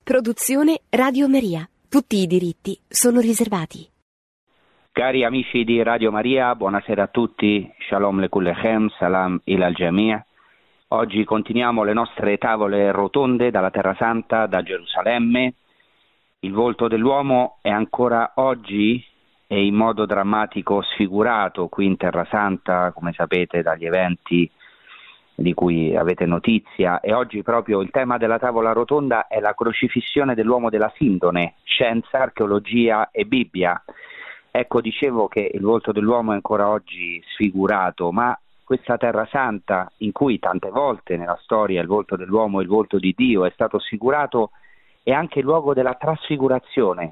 Produzione Radio Maria. Tutti i diritti sono riservati. Cari amici di Radio Maria, buonasera a tutti. Shalom lekullechem, salam ilal jami'. Oggi continuiamo le nostre tavole rotonde dalla Terra Santa, da Gerusalemme. Il volto dell'uomo è ancora oggi e in modo drammatico sfigurato qui in Terra Santa, come sapete dagli eventi di cui avete notizia, e oggi proprio il tema della tavola rotonda è la crocifissione dell'uomo della Sindone, scienza, archeologia e Bibbia. Ecco, dicevo che il volto dell'uomo è ancora oggi sfigurato, ma questa Terra Santa, in cui tante volte nella storia il volto dell'uomo e il volto di Dio è stato sfigurato, è anche il luogo della trasfigurazione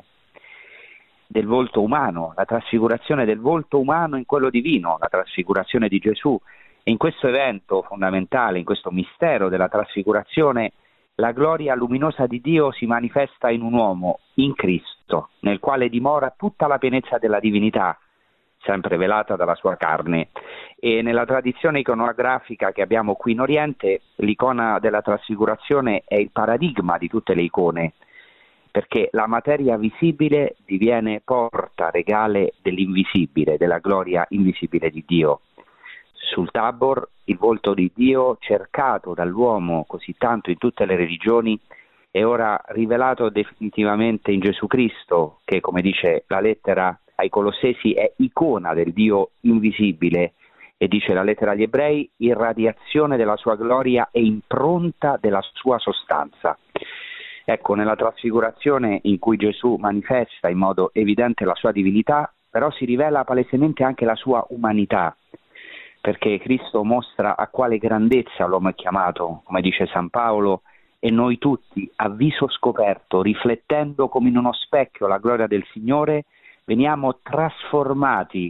del volto umano, la trasfigurazione del volto umano in quello divino, la trasfigurazione di Gesù. In questo evento fondamentale, in questo mistero della trasfigurazione, la gloria luminosa di Dio si manifesta in un uomo, in Cristo, nel quale dimora tutta la pienezza della divinità, sempre velata dalla sua carne. E nella tradizione iconografica che abbiamo qui in Oriente, l'icona della trasfigurazione è il paradigma di tutte le icone, perché la materia visibile diviene porta regale dell'invisibile, della gloria invisibile di Dio. Sul Tabor, il volto di Dio, cercato dall'uomo così tanto in tutte le religioni, è ora rivelato definitivamente in Gesù Cristo, che, come dice la lettera ai Colossesi, è icona del Dio invisibile, e dice la lettera agli Ebrei, irradiazione della sua gloria e impronta della sua sostanza. Ecco, nella trasfigurazione in cui Gesù manifesta in modo evidente la sua divinità, però si rivela palesemente anche la sua umanità, perché Cristo mostra a quale grandezza l'uomo è chiamato, come dice San Paolo, e noi tutti, a viso scoperto, riflettendo come in uno specchio la gloria del Signore, veniamo trasformati.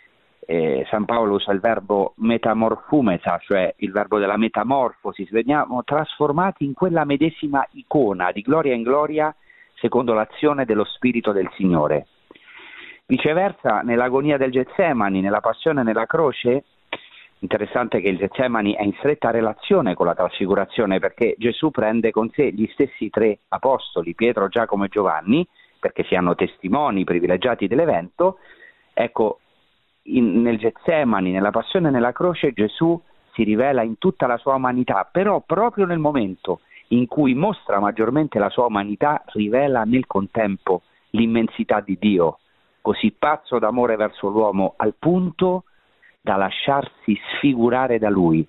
San Paolo usa il verbo metamorfumesa, cioè il verbo della metamorfosi, veniamo trasformati in quella medesima icona, di gloria in gloria, secondo l'azione dello Spirito del Signore. Viceversa, nell'agonia del Getsemani, nella passione e nella croce, interessante che il Getsemani è in stretta relazione con la trasfigurazione, perché Gesù prende con sé gli stessi tre apostoli, Pietro, Giacomo e Giovanni, perché siano testimoni privilegiati dell'evento. Ecco, nel Getsemani, nella passione e nella croce, Gesù si rivela in tutta la sua umanità, però proprio nel momento in cui mostra maggiormente la sua umanità, rivela nel contempo l'immensità di Dio, così pazzo d'amore verso l'uomo, al punto da lasciarsi sfigurare da lui.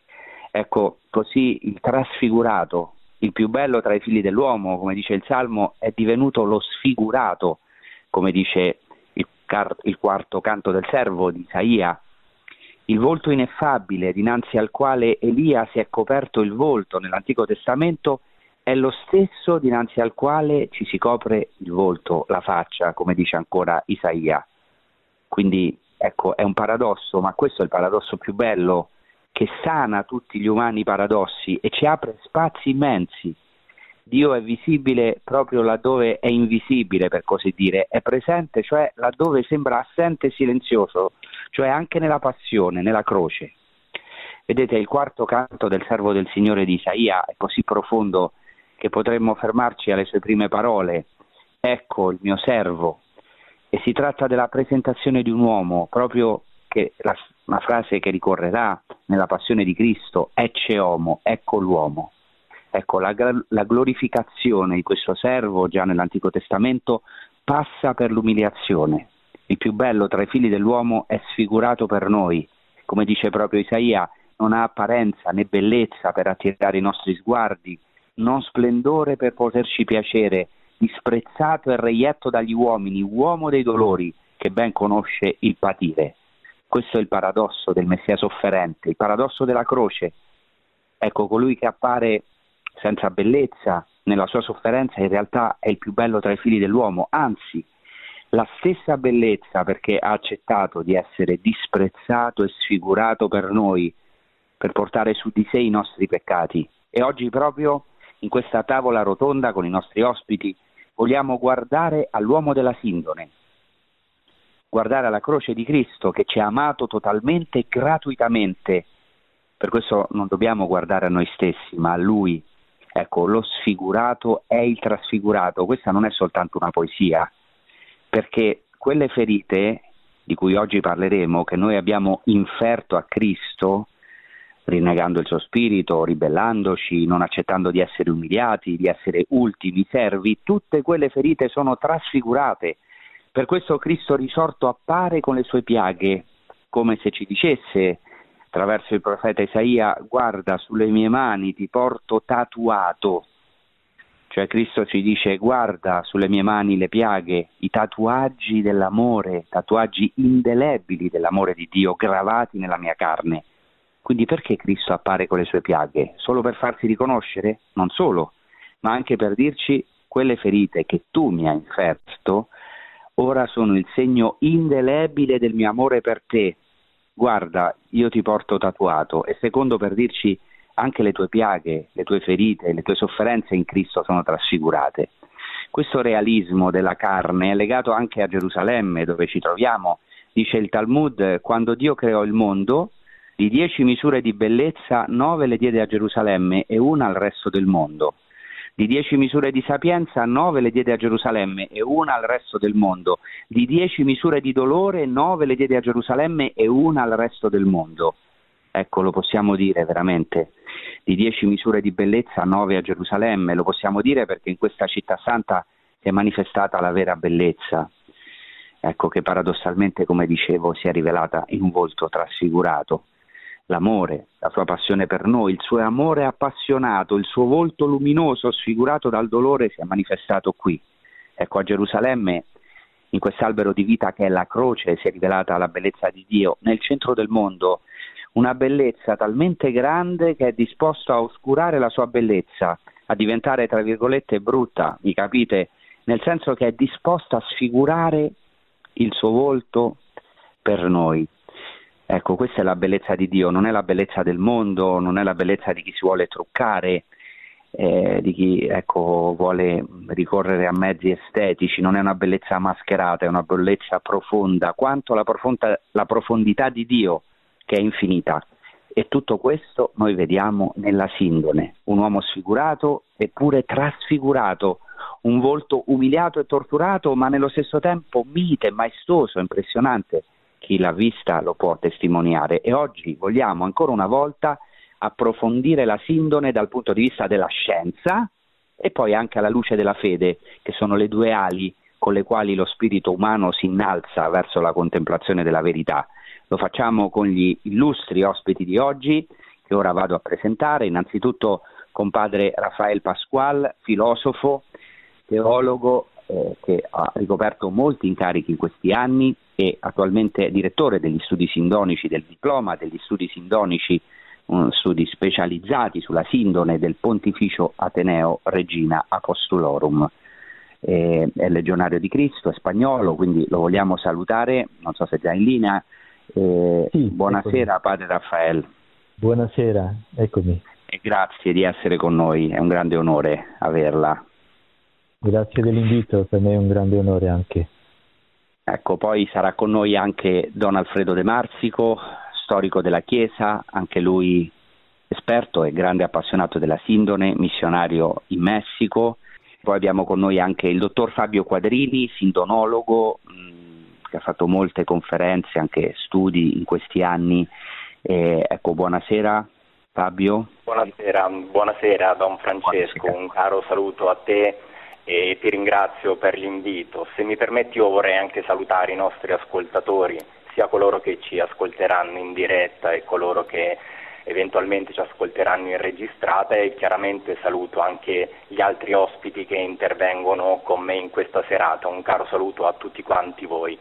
Ecco, così il trasfigurato, il più bello tra i figli dell'uomo, come dice il Salmo, è divenuto lo sfigurato, come dice il quarto canto del servo di Isaia. Il volto ineffabile dinanzi al quale Elia si è coperto il volto nell'Antico Testamento è lo stesso dinanzi al quale ci si copre il volto, la faccia, come dice ancora Isaia. Quindi ecco, è un paradosso, ma questo è il paradosso più bello, che sana tutti gli umani paradossi e ci apre spazi immensi. Dio è visibile proprio laddove è invisibile, per così dire, è presente, cioè laddove sembra assente e silenzioso, cioè anche nella passione, nella croce. Vedete, il quarto canto del servo del Signore di Isaia è così profondo che potremmo fermarci alle sue prime parole: ecco il mio servo. E si tratta della presentazione di un uomo, proprio che la frase che ricorrerà nella passione di Cristo, ecce homo, ecco l'uomo. Ecco, la glorificazione di questo servo già nell'Antico Testamento passa per l'umiliazione. Il più bello tra i figli dell'uomo è sfigurato per noi. Come dice proprio Isaia, non ha apparenza né bellezza per attirare i nostri sguardi, non splendore per poterci piacere, disprezzato e reietto dagli uomini, uomo dei dolori, che ben conosce il patire. Questo è il paradosso del Messia sofferente, il paradosso della croce. Ecco, colui che appare senza bellezza nella sua sofferenza in realtà è il più bello tra i figli dell'uomo, anzi, la stessa bellezza, perché ha accettato di essere disprezzato e sfigurato per noi, per portare su di sé i nostri peccati. E oggi proprio in questa tavola rotonda con i nostri ospiti vogliamo guardare all'uomo della Sindone, guardare alla croce di Cristo che ci ha amato totalmente e gratuitamente. Per questo non dobbiamo guardare a noi stessi, ma a Lui. Ecco, lo sfigurato è il trasfigurato. Questa non è soltanto una poesia, perché quelle ferite di cui oggi parleremo, che noi abbiamo inferto a Cristo, rinnegando il suo spirito, ribellandoci, non accettando di essere umiliati, di essere ultimi servi, tutte quelle ferite sono trasfigurate. Per questo Cristo risorto appare con le sue piaghe, come se ci dicesse, attraverso il profeta Isaia: guarda, sulle mie mani ti porto tatuato. Cioè Cristo ci dice: guarda sulle mie mani le piaghe, i tatuaggi dell'amore, tatuaggi indelebili dell'amore di Dio gravati nella mia carne. Quindi perché Cristo appare con le sue piaghe? Solo per farsi riconoscere? Non solo, ma anche per dirci: quelle ferite che tu mi hai inferto ora sono il segno indelebile del mio amore per te. Guarda, io ti porto tatuato. E secondo, per dirci: anche le tue piaghe, le tue ferite, le tue sofferenze in Cristo sono trasfigurate. Questo realismo della carne è legato anche a Gerusalemme, dove ci troviamo. Dice il Talmud: quando Dio creò il mondo, di 10 misure di bellezza, 9 le diede a Gerusalemme e una al resto del mondo. Di 10 misure di sapienza, 9 le diede a Gerusalemme e una al resto del mondo. Di 10 misure di dolore, 9 le diede a Gerusalemme e una al resto del mondo. Ecco, lo possiamo dire veramente. Di 10 misure di bellezza, 9 a Gerusalemme. Lo possiamo dire perché in questa città santa si è manifestata la vera bellezza. Ecco, che paradossalmente, come dicevo, si è rivelata in un volto trasfigurato. L'amore, la sua passione per noi, il suo amore appassionato, il suo volto luminoso sfigurato dal dolore si è manifestato qui. Ecco, a Gerusalemme, in quest'albero di vita che è la croce, si è rivelata la bellezza di Dio. Nel centro del mondo, una bellezza talmente grande che è disposto a oscurare la sua bellezza, a diventare, tra virgolette, brutta, mi capite? Nel senso che è disposto a sfigurare il suo volto per noi. Ecco, questa è la bellezza di Dio, non è la bellezza del mondo, non è la bellezza di chi si vuole truccare, di chi vuole ricorrere a mezzi estetici, non è una bellezza mascherata, è una bellezza profonda, quanto la profondità di Dio, che è infinita. E tutto questo noi vediamo nella Sindone, un uomo sfigurato eppure trasfigurato, un volto umiliato e torturato, ma nello stesso tempo mite, maestoso, impressionante. Chi l'ha vista lo può testimoniare. E oggi vogliamo ancora una volta approfondire la Sindone dal punto di vista della scienza e poi anche alla luce della fede, che sono le due ali con le quali lo spirito umano si innalza verso la contemplazione della verità. Lo facciamo con gli illustri ospiti di oggi, che ora vado a presentare. Innanzitutto con padre Rafael Pascual, filosofo, teologo, che ha ricoperto molti incarichi in questi anni e attualmente è direttore degli studi sindonici, del diploma degli studi sindonici, studi specializzati sulla Sindone del Pontificio Ateneo Regina Apostolorum. È legionario di Cristo, è spagnolo, quindi lo vogliamo salutare, non so se è già in linea. Sì, buonasera, eccomi. padre Raffaele. Buonasera, eccomi. E grazie di essere con noi, è un grande onore averla. Grazie dell'invito, per me è un grande onore anche. Ecco, poi sarà con noi anche Don Alfredo De Marsico, storico della Chiesa, anche lui esperto e grande appassionato della Sindone, missionario in Messico. Poi abbiamo con noi anche il dottor Fabio Quadrini, sindonologo, che ha fatto molte conferenze, anche studi in questi anni. Ecco, buonasera Fabio. Buonasera Don Francesco, un caro saluto a te e ti ringrazio per l'invito. Se mi permetti, io vorrei anche salutare i nostri ascoltatori, sia coloro che ci ascolteranno in diretta e coloro che eventualmente ci ascolteranno in registrata, e chiaramente saluto anche gli altri ospiti che intervengono con me in questa serata. Un caro saluto a tutti quanti voi.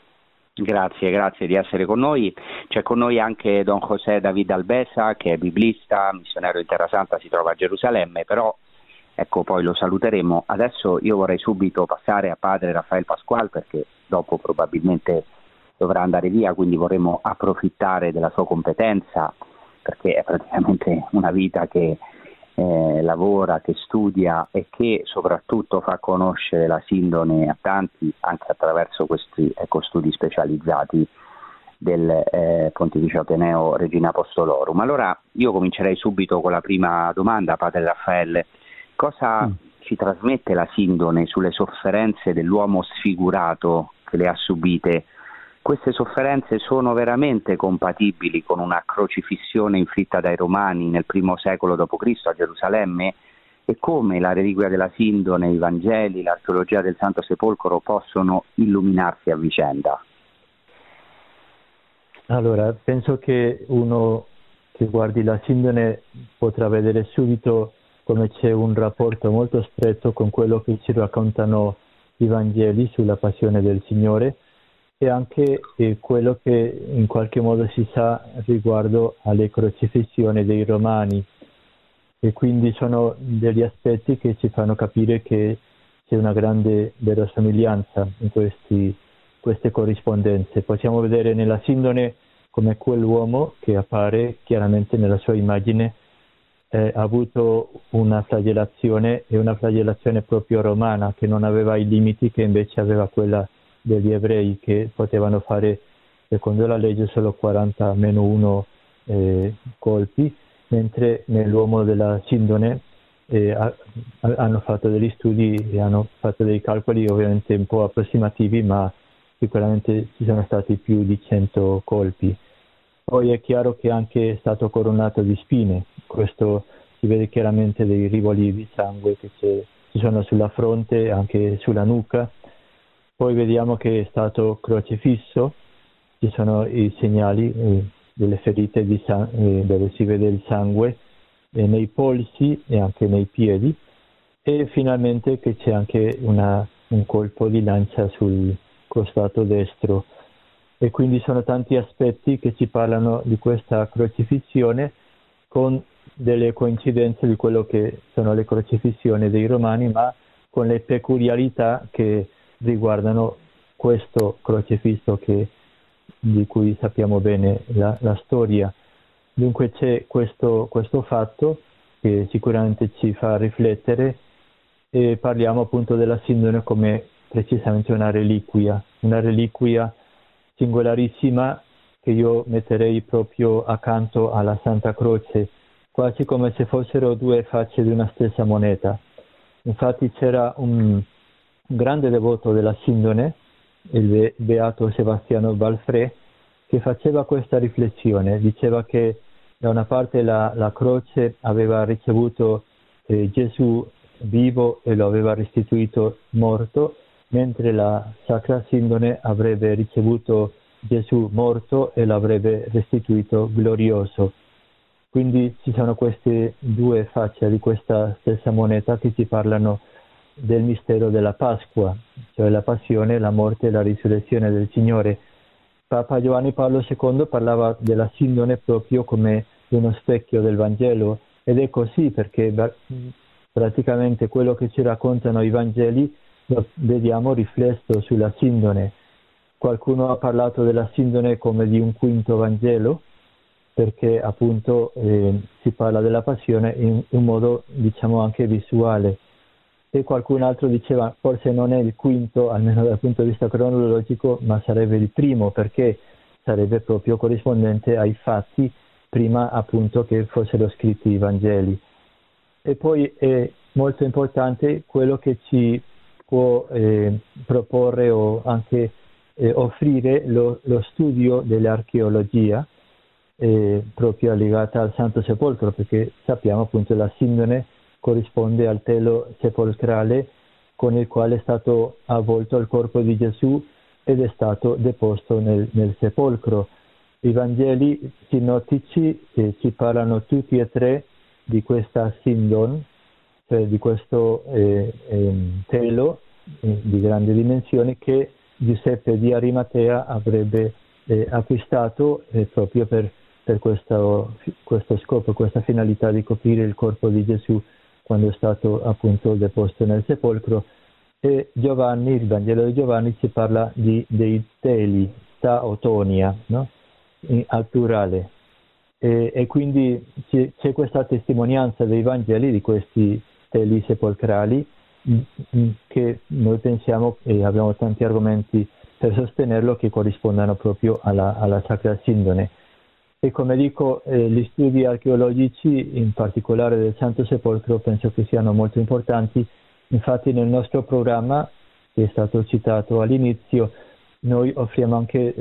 Grazie di essere con noi. C'è con noi anche Don José David Albesa, che è biblista, missionario in Terra Santa, si trova a Gerusalemme, però ecco, poi lo saluteremo. Adesso io vorrei subito passare a padre Rafael Pascual, perché dopo probabilmente dovrà andare via, quindi vorremmo approfittare della sua competenza, perché è praticamente una vita che lavora, che studia e che soprattutto fa conoscere la Sindone a tanti, anche attraverso questi studi specializzati del Pontificio Ateneo Regina Apostolorum. Allora io comincerei subito con la prima domanda, padre Raffaele. cosa ci trasmette la sindone sulle sofferenze dell'uomo sfigurato che le ha subite? Queste sofferenze sono veramente compatibili con una crocifissione inflitta dai Romani nel I secolo d.C. a Gerusalemme? E come la reliquia della sindone, i Vangeli, l'archeologia del Santo Sepolcro possono illuminarsi a vicenda? Allora, penso che uno che guardi la sindone potrà vedere subito come c'è un rapporto molto stretto con quello che ci raccontano i Vangeli sulla passione del Signore e anche quello che in qualche modo si sa riguardo alle crocifissioni dei Romani. E quindi sono degli aspetti che ci fanno capire che c'è una grande verosomiglianza in queste corrispondenze. Possiamo vedere nella sindone come quell'uomo che appare chiaramente nella sua immagine ha avuto una flagellazione e una flagellazione proprio romana, che non aveva i limiti che invece aveva quella degli ebrei, che potevano fare secondo la legge solo 40-1 colpi, mentre nell'uomo della sindone hanno fatto degli studi e hanno fatto dei calcoli ovviamente un po' approssimativi, ma sicuramente ci sono stati più di 100 colpi. Poi è chiaro che anche è stato coronato di spine, questo si vede chiaramente dei rivoli di sangue che ci sono sulla fronte, anche sulla nuca. Poi vediamo che è stato crocifisso, ci sono i segnali delle ferite dove si vede il sangue nei polsi e anche nei piedi, e finalmente che c'è anche un colpo di lancia sul costato destro. E quindi sono tanti aspetti che ci parlano di questa crocifissione, con delle coincidenze di quello che sono le crocifissioni dei Romani, ma con le peculiarità che riguardano questo crocifisso di cui sappiamo bene la storia. Dunque c'è questo fatto che sicuramente ci fa riflettere, e parliamo appunto della sindone come precisamente una reliquia singolarissima, che io metterei proprio accanto alla Santa Croce, quasi come se fossero due facce di una stessa moneta. Infatti c'era un grande devoto della sindone, il beato Sebastiano Balfré, che faceva questa riflessione. Diceva che da una parte la croce aveva ricevuto Gesù vivo e lo aveva restituito morto, mentre la Sacra Sindone avrebbe ricevuto Gesù morto e l'avrebbe restituito glorioso. Quindi ci sono queste due facce di questa stessa moneta che ci parlano del mistero della Pasqua, cioè la passione, la morte e la risurrezione del Signore. Papa Giovanni Paolo II parlava della sindone proprio come uno specchio del Vangelo, ed è così, perché praticamente quello che ci raccontano i Vangeli lo vediamo riflesso sulla sindone. Qualcuno ha parlato della sindone come di un quinto Vangelo, perché appunto si parla della passione in un modo diciamo anche visuale, e qualcun altro diceva forse non è il quinto, almeno dal punto di vista cronologico, ma sarebbe il primo, perché sarebbe proprio corrispondente ai fatti prima appunto che fossero scritti i Vangeli. E poi è molto importante quello che ci può proporre o anche offrire lo studio dell'archeologia proprio legata al Santo Sepolcro, perché sappiamo appunto la sindone corrisponde al telo sepolcrale con il quale è stato avvolto il corpo di Gesù ed è stato deposto nel sepolcro. I Vangeli sinottici ci parlano tutti e tre di questa sindon, cioè di questo telo di grandi dimensioni che Giuseppe di Arimatea avrebbe acquistato proprio per questo scopo, questa finalità di coprire il corpo di Gesù quando è stato appunto deposto nel sepolcro. E Giovanni, il Vangelo di Giovanni, ci parla dei teli, ta o tonia, no? Al plurale. E quindi c'è questa testimonianza dei Vangeli di questi teli sepolcrali che noi pensiamo, e abbiamo tanti argomenti per sostenerlo, che corrispondano proprio alla Sacra Sindone. E come dico, gli studi archeologici, in particolare del Santo Sepolcro, penso che siano molto importanti. Infatti nel nostro programma, che è stato citato all'inizio, noi offriamo anche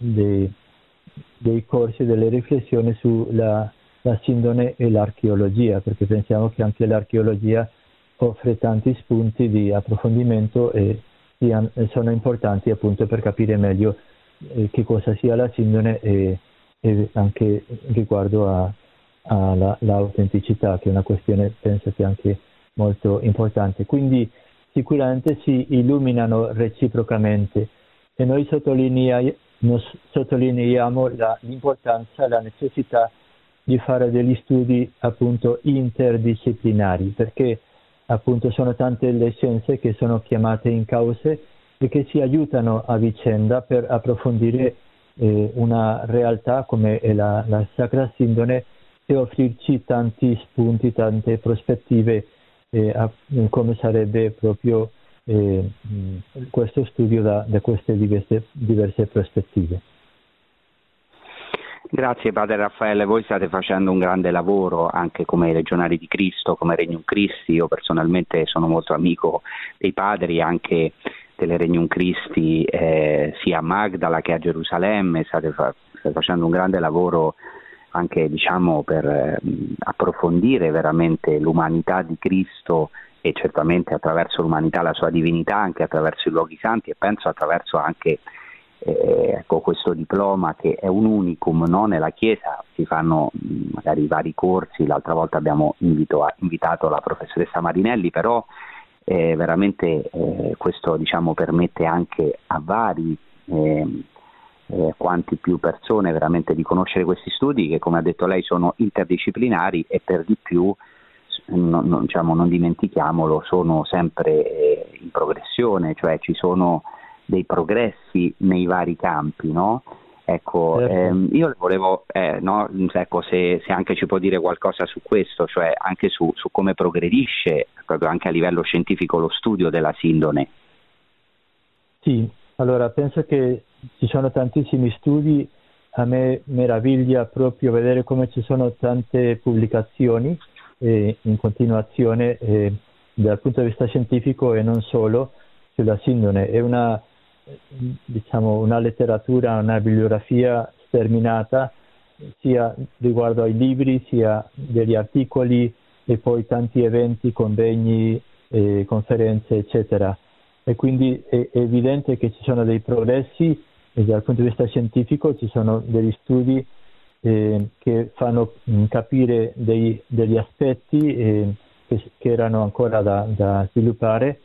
dei corsi, delle riflessioni sulla sindone e l'archeologia, perché pensiamo che anche l'archeologia offre tanti spunti di approfondimento e sono importanti appunto per capire meglio che cosa sia la sindone e anche riguardo all'autenticità, che è una questione penso che anche molto importante. Quindi sicuramente si illuminano reciprocamente e noi sottolineiamo l'importanza, la necessità di fare degli studi appunto interdisciplinari, perché appunto sono tante le scienze che sono chiamate in cause e che si aiutano a vicenda per approfondire una realtà come è la Sacra Sindone e offrirci tanti spunti, tante prospettive come sarebbe proprio questo studio da queste diverse prospettive. Grazie Padre Raffaele, voi state facendo un grande lavoro anche come Legionari di Cristo, come Regnum Christi. Io personalmente sono molto amico dei padri anche delle Regnum Christi sia a Magdala che a Gerusalemme. State facendo un grande lavoro anche per approfondire veramente l'umanità di Cristo e certamente attraverso l'umanità la sua divinità, anche attraverso i luoghi santi e penso attraverso anche questo diploma che è un unicum, no? Nella Chiesa si fanno magari vari corsi, l'altra volta abbiamo invitato la professoressa Marinelli, però veramente questo permette anche a vari quanti più persone veramente di conoscere questi studi che, come ha detto lei, sono interdisciplinari e per di più non dimentichiamolo, sono sempre in progressione, cioè ci sono dei progressi nei vari campi, no? Ecco, io le volevo, se anche ci può dire qualcosa su questo, cioè anche su come progredisce proprio anche a livello scientifico lo studio della sindone. Sì, allora penso che ci sono tantissimi studi, a me meraviglia proprio vedere come ci sono tante pubblicazioni in continuazione dal punto di vista scientifico e non solo sulla sindone. È una letteratura, una bibliografia sterminata sia riguardo ai libri sia degli articoli e poi tanti eventi, convegni, conferenze eccetera, e quindi è evidente che ci sono dei progressi e dal punto di vista scientifico ci sono degli studi che fanno capire degli aspetti che erano ancora da sviluppare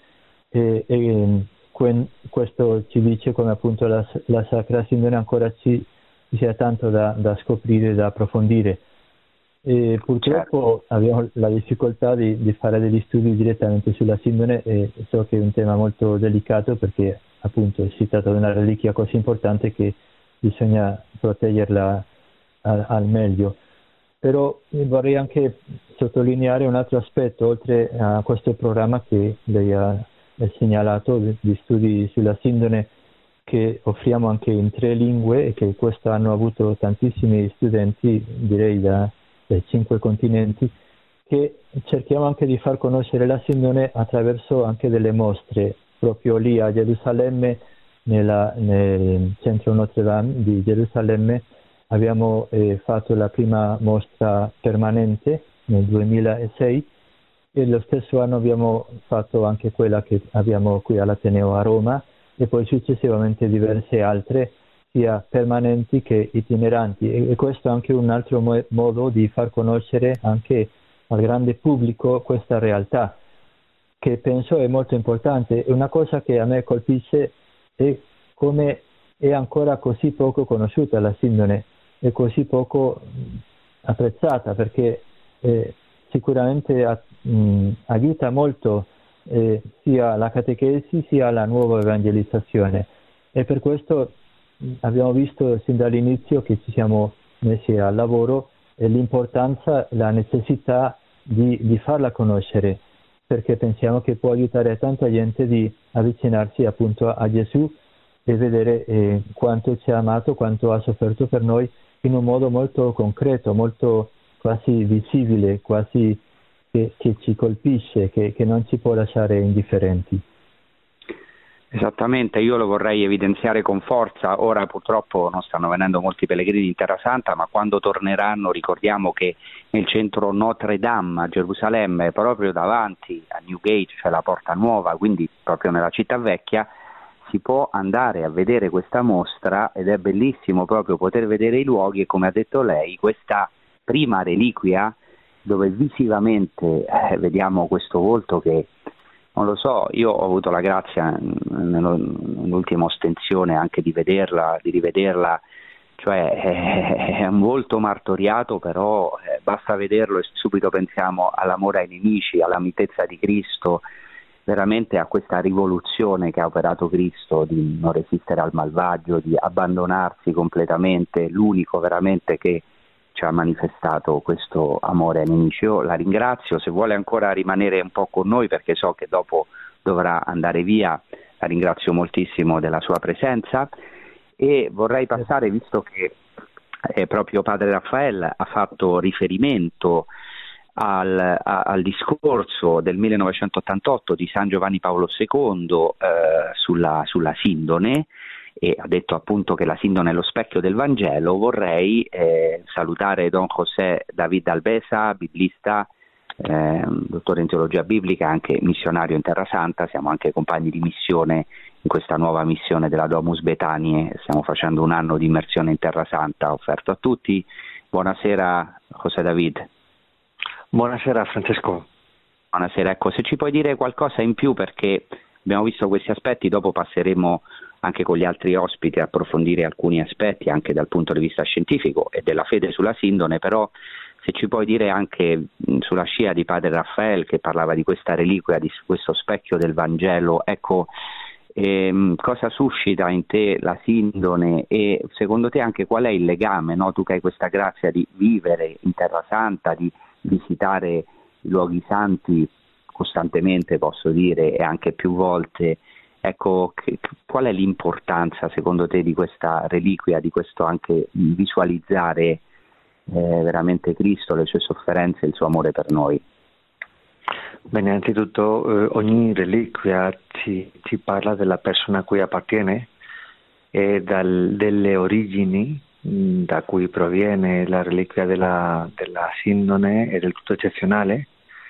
e questo ci dice come appunto la Sacra Sindone ancora ci sia tanto da scoprire, da approfondire. E purtroppo abbiamo la difficoltà di fare degli studi direttamente sulla Sindone e so che è un tema molto delicato perché appunto si tratta di una reliquia così importante che bisogna proteggerla al meglio. Però vorrei anche sottolineare un altro aspetto, oltre a questo programma che lei ha segnalato di studi sulla Sindone, che offriamo anche in 3 lingue e che quest'anno ha avuto tantissimi studenti, direi dai 5 continenti, che cerchiamo anche di far conoscere la Sindone attraverso anche delle mostre. Proprio lì a Gerusalemme, nel centro Notre Dame di Gerusalemme, abbiamo fatto la prima mostra permanente nel 2006 e lo stesso anno abbiamo fatto anche quella che abbiamo qui all'Ateneo a Roma e poi successivamente diverse altre, sia permanenti che itineranti, e questo è anche un altro modo di far conoscere anche al grande pubblico questa realtà, che penso è molto importante. È una cosa che a me colpisce è come è ancora così poco conosciuta la Sindone, è così poco apprezzata, perché sicuramente aiuta molto sia la catechesi sia la nuova evangelizzazione, e per questo abbiamo visto sin dall'inizio che ci siamo messi al lavoro l'importanza, la necessità di farla conoscere, perché pensiamo che può aiutare tanta gente di avvicinarsi appunto a Gesù e vedere quanto ci ha amato, quanto ha sofferto per noi in un modo molto concreto, molto quasi visibile, quasi che ci colpisce, che non ci può lasciare indifferenti. Esattamente, io lo vorrei evidenziare con forza. Ora purtroppo non stanno venendo molti pellegrini in Terra Santa, ma quando torneranno ricordiamo che nel centro Notre Dame a Gerusalemme, proprio davanti a Newgate, cioè la Porta Nuova, quindi proprio nella città vecchia, si può andare a vedere questa mostra ed è bellissimo proprio poter vedere i luoghi e, come ha detto lei, questa prima reliquia dove visivamente vediamo questo volto che, non lo so, io ho avuto la grazia nell'ultima ostensione anche di vederla, di rivederla, cioè è un volto martoriato, però basta vederlo e subito pensiamo all'amore ai nemici, alla mitezza di Cristo, veramente a questa rivoluzione che ha operato Cristo di non resistere al malvagio, di abbandonarsi completamente, l'unico veramente che ci ha manifestato questo amore ai nemici. Io la ringrazio, se vuole ancora rimanere un po' con noi perché so che dopo dovrà andare via, la ringrazio moltissimo della sua presenza e vorrei passare, visto che proprio padre Raffaele ha fatto riferimento al discorso del 1988 di San Giovanni Paolo II sulla sindone, e ha detto appunto che la sindone è lo specchio del Vangelo, vorrei salutare Don José David Albesa, biblista, dottore in teologia biblica, anche missionario in Terra Santa. Siamo anche compagni di missione in questa nuova missione della Domus Betanie, stiamo facendo un anno di immersione in Terra Santa offerto a tutti. Buonasera José David. Buonasera Francesco. Buonasera, ecco, se ci puoi dire qualcosa in più, perché abbiamo visto questi aspetti, dopo passeremo anche con gli altri ospiti a approfondire alcuni aspetti anche dal punto di vista scientifico e della fede sulla sindone, però se ci puoi dire anche sulla scia di padre Raffaele che parlava di questa reliquia, di questo specchio del Vangelo, ecco, cosa suscita in te la sindone e secondo te anche qual è il legame, no? Tu che hai questa grazia di vivere in Terra Santa, di visitare i luoghi santi costantemente, posso dire, e anche più volte, ecco, qual è l'importanza secondo te di questa reliquia, di questo anche visualizzare veramente Cristo, le sue sofferenze, il suo amore per noi? Bene, innanzitutto ogni reliquia ci parla della persona a cui appartiene e delle origini da cui proviene la reliquia della sindone è del tutto eccezionale.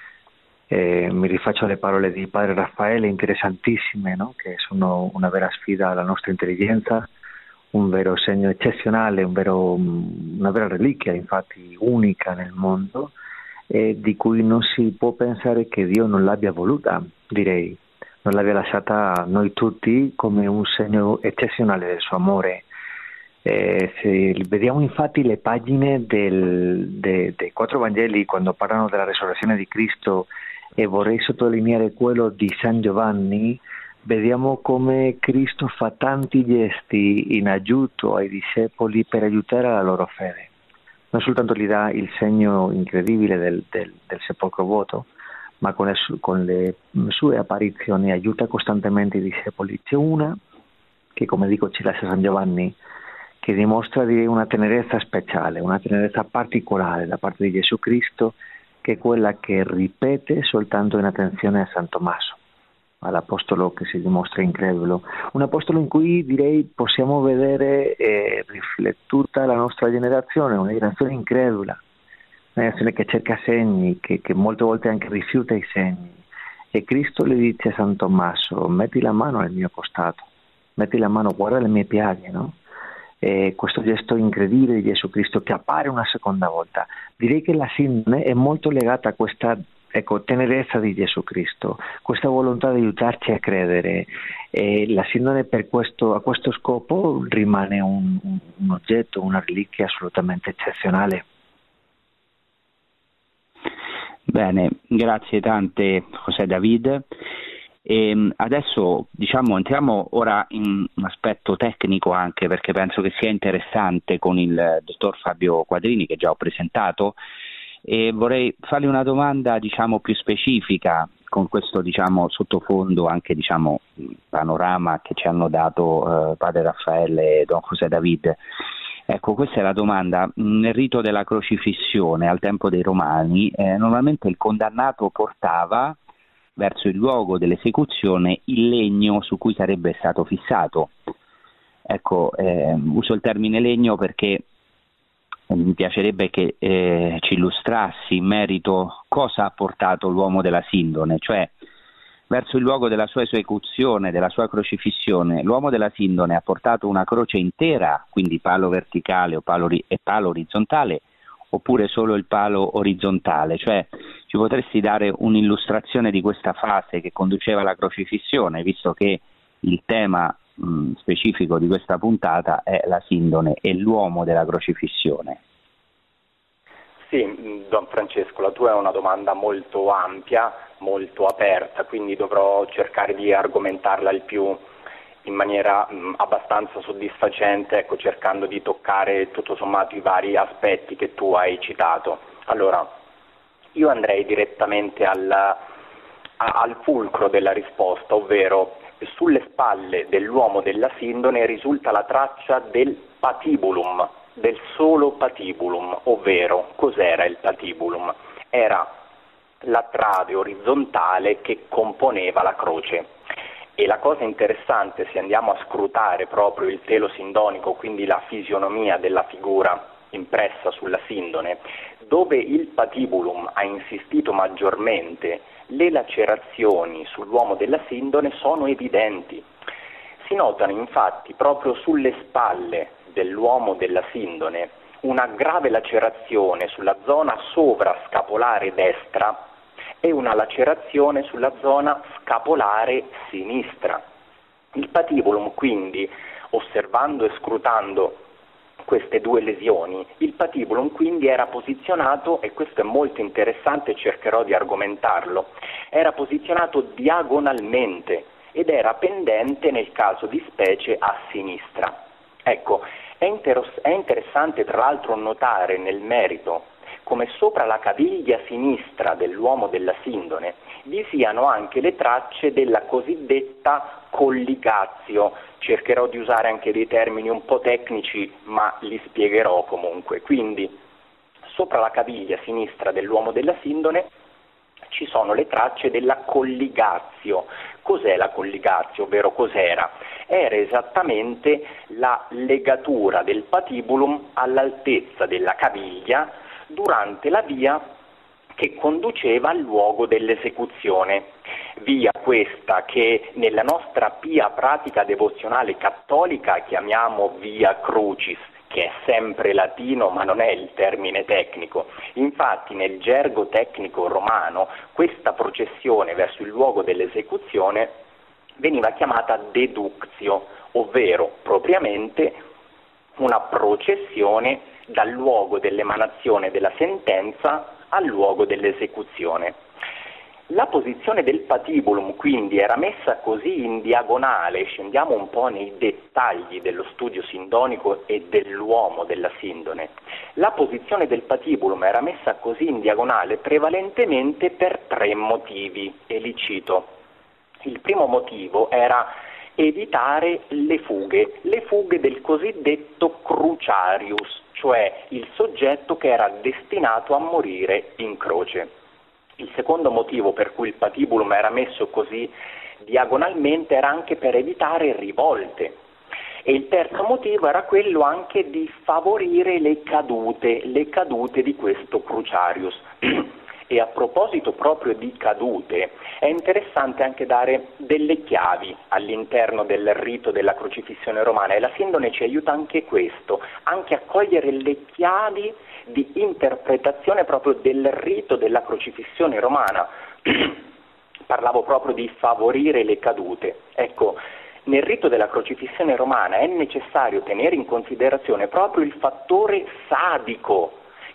Mi rifaccio alle parole di padre Raffaele, interessantissime, no? Che sono una vera sfida alla nostra intelligenza, un vero segno eccezionale, una vera reliquia, infatti unica nel mondo, e di cui non si può pensare che Dio non l'abbia voluta, direi, non l'abbia lasciata a noi tutti come un segno eccezionale del suo amore. Se vediamo infatti le pagine dei 4 Vangeli quando parlano della resurrezione di Cristo, e vorrei sottolineare quello di San Giovanni, vediamo come Cristo fa tanti gesti in aiuto ai discepoli per aiutare la loro fede. Non soltanto gli dà il segno incredibile del sepolcro vuoto, ma con le sue apparizioni aiuta costantemente i discepoli. C'è una che, come dico, ci lascia San Giovanni, che dimostra una tenerezza speciale, una tenerezza particolare da parte di Gesù Cristo, che è quella che ripete soltanto in attenzione a San Tommaso, all'apostolo che si dimostra incredulo. Un apostolo in cui direi possiamo vedere riflettuta la nostra generazione, una generazione incredula, una generazione che cerca segni, che molte volte anche rifiuta i segni. E Cristo le dice a San Tommaso: metti la mano nel mio costato, metti la mano, guarda le mie piaghe, no? Questo gesto incredibile di Gesù Cristo che appare una seconda volta. Direi che la sindone è molto legata a questa tenerezza di Gesù Cristo, questa volontà di aiutarci a credere. La sindone a questo scopo rimane un oggetto, una reliquia assolutamente eccezionale. Bene, grazie tante José David. E adesso entriamo ora in un aspetto tecnico, anche perché penso che sia interessante, con il dottor Fabio Quadrini, che già ho presentato, e vorrei fargli una domanda più specifica con questo sottofondo, anche panorama che ci hanno dato padre Raffaele e don José David. Ecco, questa è la domanda. Nel rito della crocifissione, al tempo dei Romani, normalmente il condannato portava verso il luogo dell'esecuzione il legno su cui sarebbe stato fissato. Ecco, uso il termine legno perché mi piacerebbe che ci illustrassi in merito cosa ha portato l'uomo della Sindone, cioè verso il luogo della sua esecuzione, della sua crocifissione. L'uomo della Sindone ha portato una croce intera, quindi palo verticale o palo orizzontale, oppure solo il palo orizzontale? Cioè, ci potresti dare un'illustrazione di questa fase che conduceva alla crocifissione, visto che il tema specifico di questa puntata è la Sindone e l'uomo della crocifissione? Sì, Don Francesco, la tua è una domanda molto ampia, molto aperta, quindi dovrò cercare di argomentarla in maniera abbastanza soddisfacente, ecco, cercando di toccare tutto sommato i vari aspetti che tu hai citato. Allora, io andrei direttamente al fulcro della risposta, ovvero sulle spalle dell'uomo della Sindone risulta la traccia del patibulum, del solo patibulum, ovvero cos'era il patibulum? Era la trave orizzontale che componeva la croce. E la cosa interessante, se andiamo a scrutare proprio il telo sindonico, quindi la fisionomia della figura impressa sulla Sindone, dove il patibulum ha insistito maggiormente, le lacerazioni sull'uomo della Sindone sono evidenti. Si notano infatti proprio sulle spalle dell'uomo della Sindone una grave lacerazione sulla zona sovrascapolare destra e una lacerazione sulla zona scapolare sinistra. Il patibulum quindi, osservando e scrutando queste due lesioni, il patibulum quindi era posizionato, e questo è molto interessante, cercherò di argomentarlo, era posizionato diagonalmente ed era pendente nel caso di specie a sinistra. Ecco, è interessante tra l'altro notare nel merito come sopra la caviglia sinistra dell'uomo della Sindone vi siano anche le tracce della cosiddetta colligatio. Cercherò di usare anche dei termini un po' tecnici, ma li spiegherò comunque. Quindi, sopra la caviglia sinistra dell'uomo della Sindone ci sono le tracce della colligatio. Cos'è la colligatio, ovvero cos'era? Era esattamente la legatura del patibulum all'altezza della caviglia durante la via che conduceva al luogo dell'esecuzione. Via questa che nella nostra pia pratica devozionale cattolica chiamiamo via crucis, che è sempre latino ma non è il termine tecnico. Infatti nel gergo tecnico romano questa processione verso il luogo dell'esecuzione veniva chiamata deductio, ovvero propriamente una processione dal luogo dell'emanazione della sentenza al luogo dell'esecuzione. La posizione del patibulum quindi era messa così in diagonale, scendiamo un po' nei dettagli dello studio sindonico e dell'uomo della Sindone. La posizione del patibulum era messa così in diagonale prevalentemente per tre motivi, e li cito. Il primo motivo era evitare le fughe del cosiddetto cruciarius, cioè il soggetto che era destinato a morire in croce. Il secondo motivo per cui il patibulum era messo così diagonalmente era anche per evitare rivolte. E il terzo motivo era quello anche di favorire le cadute di questo cruciarius. E a proposito proprio di cadute, è interessante anche dare delle chiavi all'interno del rito della crocifissione romana, e la Sindone ci aiuta anche questo, anche a cogliere le chiavi di interpretazione proprio del rito della crocifissione romana. Parlavo proprio di favorire le cadute. Ecco, nel rito della crocifissione romana è necessario tenere in considerazione proprio il fattore sadico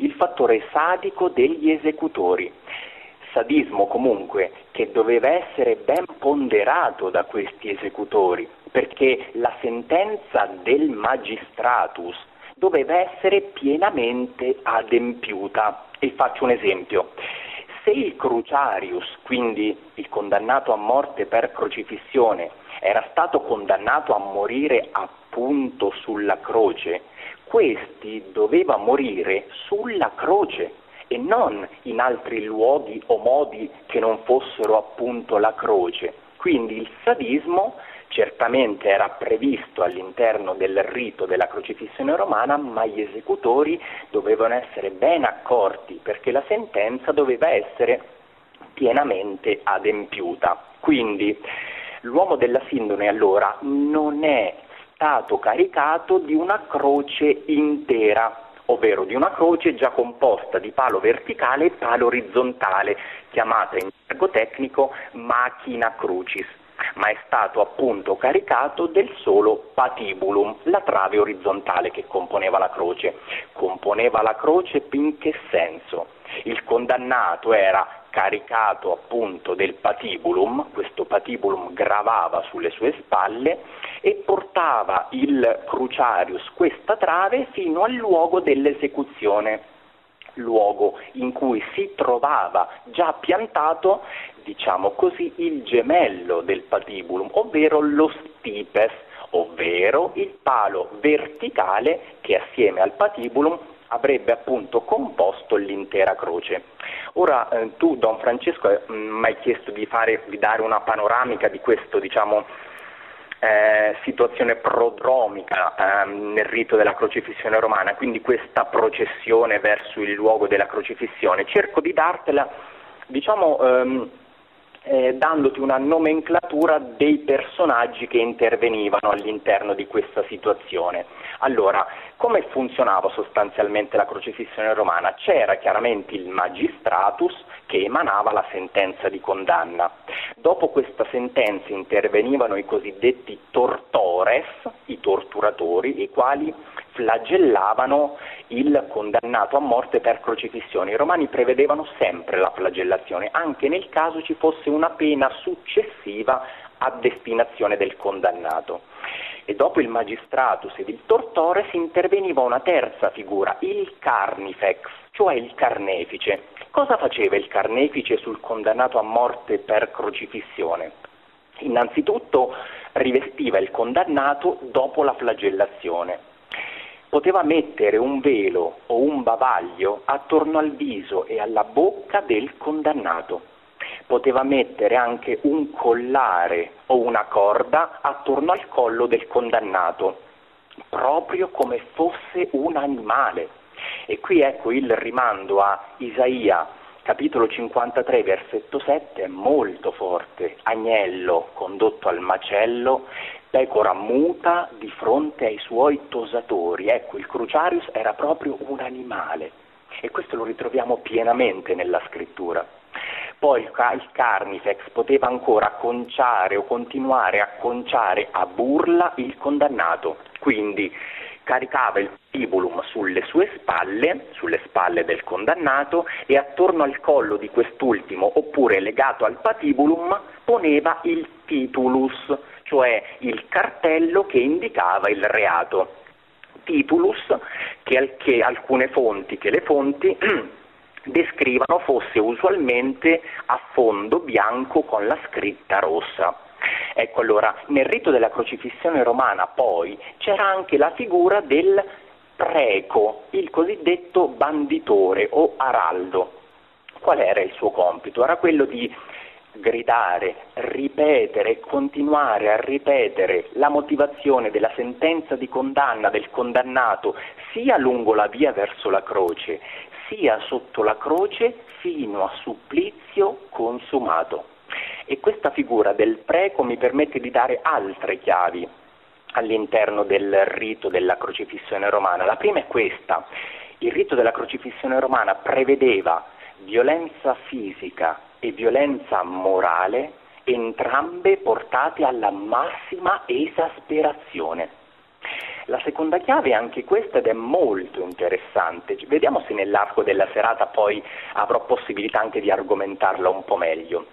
degli esecutori. Sadismo comunque che doveva essere ben ponderato da questi esecutori, perché la sentenza del magistratus doveva essere pienamente adempiuta. E faccio un esempio. Se il cruciarius, quindi il condannato a morte per crocifissione, era stato condannato a morire appunto sulla croce, questi doveva morire sulla croce e non in altri luoghi o modi che non fossero appunto la croce. Quindi il sadismo certamente era previsto all'interno del rito della crocifissione romana, ma gli esecutori dovevano essere ben accorti perché la sentenza doveva essere pienamente adempiuta. Quindi l'uomo della sindone allora non è stato caricato di una croce intera, ovvero di una croce già composta di palo verticale e palo orizzontale, chiamata in gergo tecnico machina crucis, ma è stato appunto caricato del solo patibulum, la trave orizzontale che componeva la croce. Componeva la croce in che senso? Il condannato era caricato appunto del patibulum, questo patibulum gravava sulle sue spalle e portava il cruciarius, questa trave, fino al luogo dell'esecuzione, luogo in cui si trovava già piantato, diciamo così, il gemello del patibulum, ovvero lo stipes, ovvero il palo verticale che assieme al patibulum avrebbe appunto composto l'intera croce. Ora tu, Don Francesco, mi hai chiesto di dare una panoramica di questo, situazione prodromica nel rito della crocifissione romana, quindi questa processione verso il luogo della crocifissione. Cerco di dartela, dandoti una nomenclatura dei personaggi che intervenivano all'interno di questa situazione. Allora, come funzionava sostanzialmente la crocifissione romana? C'era chiaramente il magistratus che emanava la sentenza di condanna. Dopo questa sentenza intervenivano i cosiddetti tortores, i torturatori, i quali flagellavano il condannato a morte per crocifissione. I romani prevedevano sempre la flagellazione, anche nel caso ci fosse una pena successiva a destinazione del condannato. E dopo il magistratus ed il tortores interveniva una terza figura, il carnifex, cioè il carnefice. Cosa faceva il carnefice sul condannato a morte per crocifissione? Innanzitutto rivestiva il condannato dopo la flagellazione. Poteva mettere un velo o un bavaglio attorno al viso e alla bocca del condannato. Poteva mettere anche un collare o una corda attorno al collo del condannato, proprio come fosse un animale. E qui ecco il rimando a Isaia, capitolo 53, versetto 7, è molto forte. Agnello condotto al macello, pecora muta di fronte ai suoi tosatori. Ecco, il cruciarius era proprio un animale e questo lo ritroviamo pienamente nella scrittura. Poi il carnifex poteva ancora conciare o continuare a conciare a burla il condannato, quindi caricava il patibulum sulle sue spalle del condannato, e attorno al collo di quest'ultimo, oppure legato al patibulum, poneva il titulus, cioè il cartello che indicava il reato. Titulus che alcune fonti, descrivano fosse usualmente a fondo bianco con la scritta rossa. Ecco, allora, nel rito della crocifissione romana poi c'era anche la figura del preco, il cosiddetto banditore o araldo. Qual era il suo compito? Era quello di gridare, ripetere, continuare a ripetere la motivazione della sentenza di condanna del condannato sia lungo la via verso la croce, sia sotto la croce fino a supplizio consumato. E questa figura del preco mi permette di dare altre chiavi all'interno del rito della crocifissione romana. La prima è questa: il rito della crocifissione romana prevedeva violenza fisica e violenza morale, entrambe portate alla massima esasperazione. La seconda chiave è anche questa ed è molto interessante. Vediamo se nell'arco della serata poi avrò possibilità anche di argomentarla un po' meglio.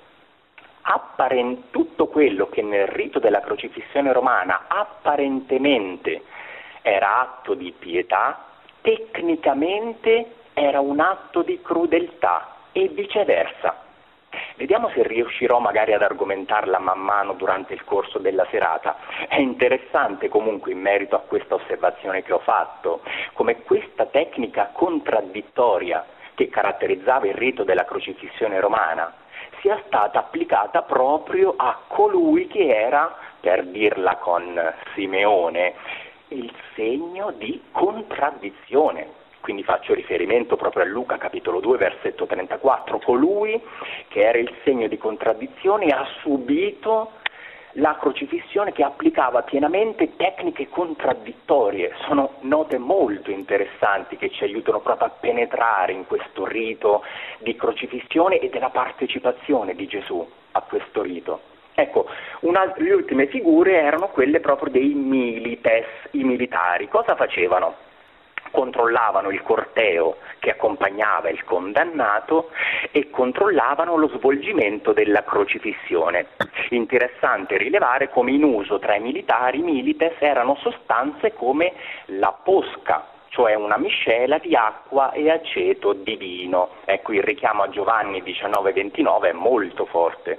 Tutto quello che nel rito della crocifissione romana apparentemente era atto di pietà, tecnicamente era un atto di crudeltà e viceversa. Vediamo se riuscirò magari ad argomentarla man mano durante il corso della serata. È interessante comunque in merito a questa osservazione che ho fatto, come questa tecnica contraddittoria che caratterizzava il rito della crocifissione romana sia stata applicata proprio a colui che era, per dirla con Simeone, il segno di contraddizione. Quindi faccio riferimento proprio a Luca capitolo 2 versetto 34, colui che era il segno di contraddizione ha subito la crocifissione che applicava pienamente tecniche contraddittorie. Sono note molto interessanti che ci aiutano proprio a penetrare in questo rito di crocifissione e della partecipazione di Gesù a questo rito. Ecco, le ultime figure erano quelle proprio dei milites, i militari. Cosa facevano? Controllavano il corteo che accompagnava il condannato e controllavano lo svolgimento della crocifissione. Interessante rilevare come in uso tra i militari, milites, erano sostanze come la posca, cioè una miscela di acqua e aceto di vino. Ecco, il richiamo a Giovanni 19:29 è molto forte.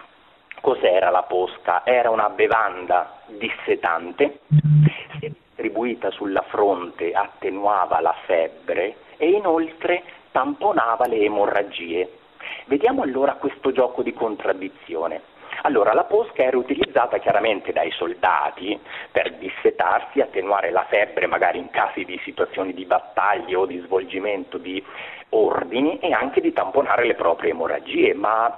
Cos'era la posca? Era una bevanda dissetante, distribuita sulla fronte attenuava la febbre e inoltre tamponava le emorragie. Vediamo allora questo gioco di contraddizione. Allora, la posca era utilizzata chiaramente dai soldati per dissetarsi, attenuare la febbre magari in casi di situazioni di battaglia o di svolgimento di ordini e anche di tamponare le proprie emorragie, ma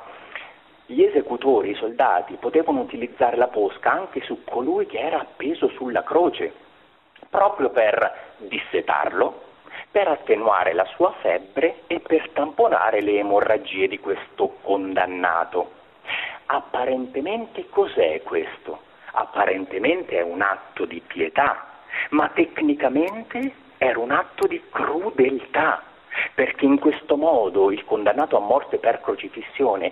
gli esecutori, i soldati, potevano utilizzare la posca anche su colui che era appeso sulla croce, proprio per dissetarlo, per attenuare la sua febbre e per tamponare le emorragie di questo condannato. Apparentemente cos'è questo? Apparentemente è un atto di pietà, ma tecnicamente era un atto di crudeltà, perché in questo modo il condannato a morte per crocifissione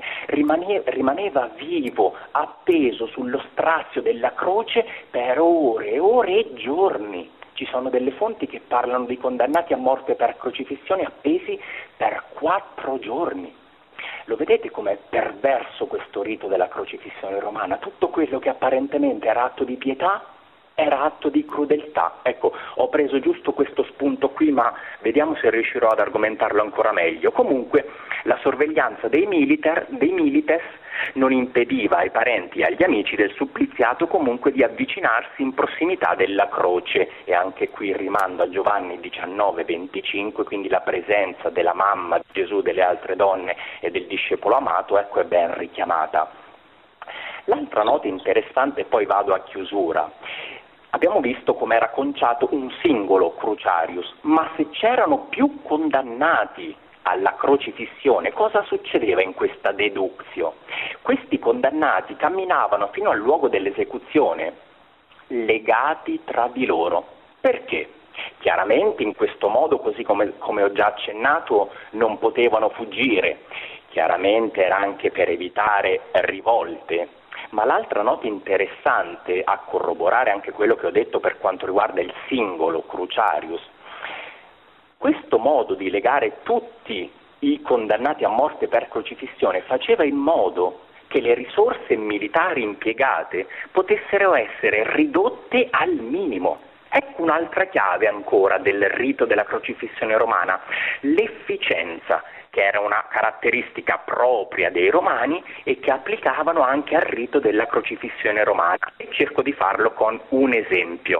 rimaneva vivo, appeso sullo strazio della croce per ore e ore e giorni. Ci sono delle fonti che parlano di condannati a morte per crocifissione appesi per 4 giorni. Lo vedete com'è perverso questo rito della crocifissione romana? Tutto quello che apparentemente era atto di pietà era atto di crudeltà. Ecco, ho preso giusto questo spunto qui, ma vediamo se riuscirò ad argomentarlo ancora meglio. Comunque, la sorveglianza dei milites non impediva ai parenti e agli amici del suppliziato comunque di avvicinarsi in prossimità della croce, e anche qui rimando a Giovanni 19:25, quindi la presenza della mamma di Gesù, delle altre donne e del discepolo amato, ecco, è ben richiamata. L'altra nota interessante, e poi vado a chiusura. Abbiamo visto come era conciato un singolo cruciarius, ma se c'erano più condannati alla crocifissione, cosa succedeva in questa deductio? Questi condannati camminavano fino al luogo dell'esecuzione legati tra di loro. Perché? Chiaramente in questo modo, così come ho già accennato, non potevano fuggire. Chiaramente era anche per evitare rivolte. Ma l'altra nota interessante a corroborare anche quello che ho detto per quanto riguarda il singolo cruciarius, questo modo di legare tutti i condannati a morte per crocifissione faceva in modo che le risorse militari impiegate potessero essere ridotte al minimo. Ecco un'altra chiave ancora del rito della crocifissione romana, l'efficienza, che era una caratteristica propria dei romani e che applicavano anche al rito della crocifissione romana. E cerco di farlo con un esempio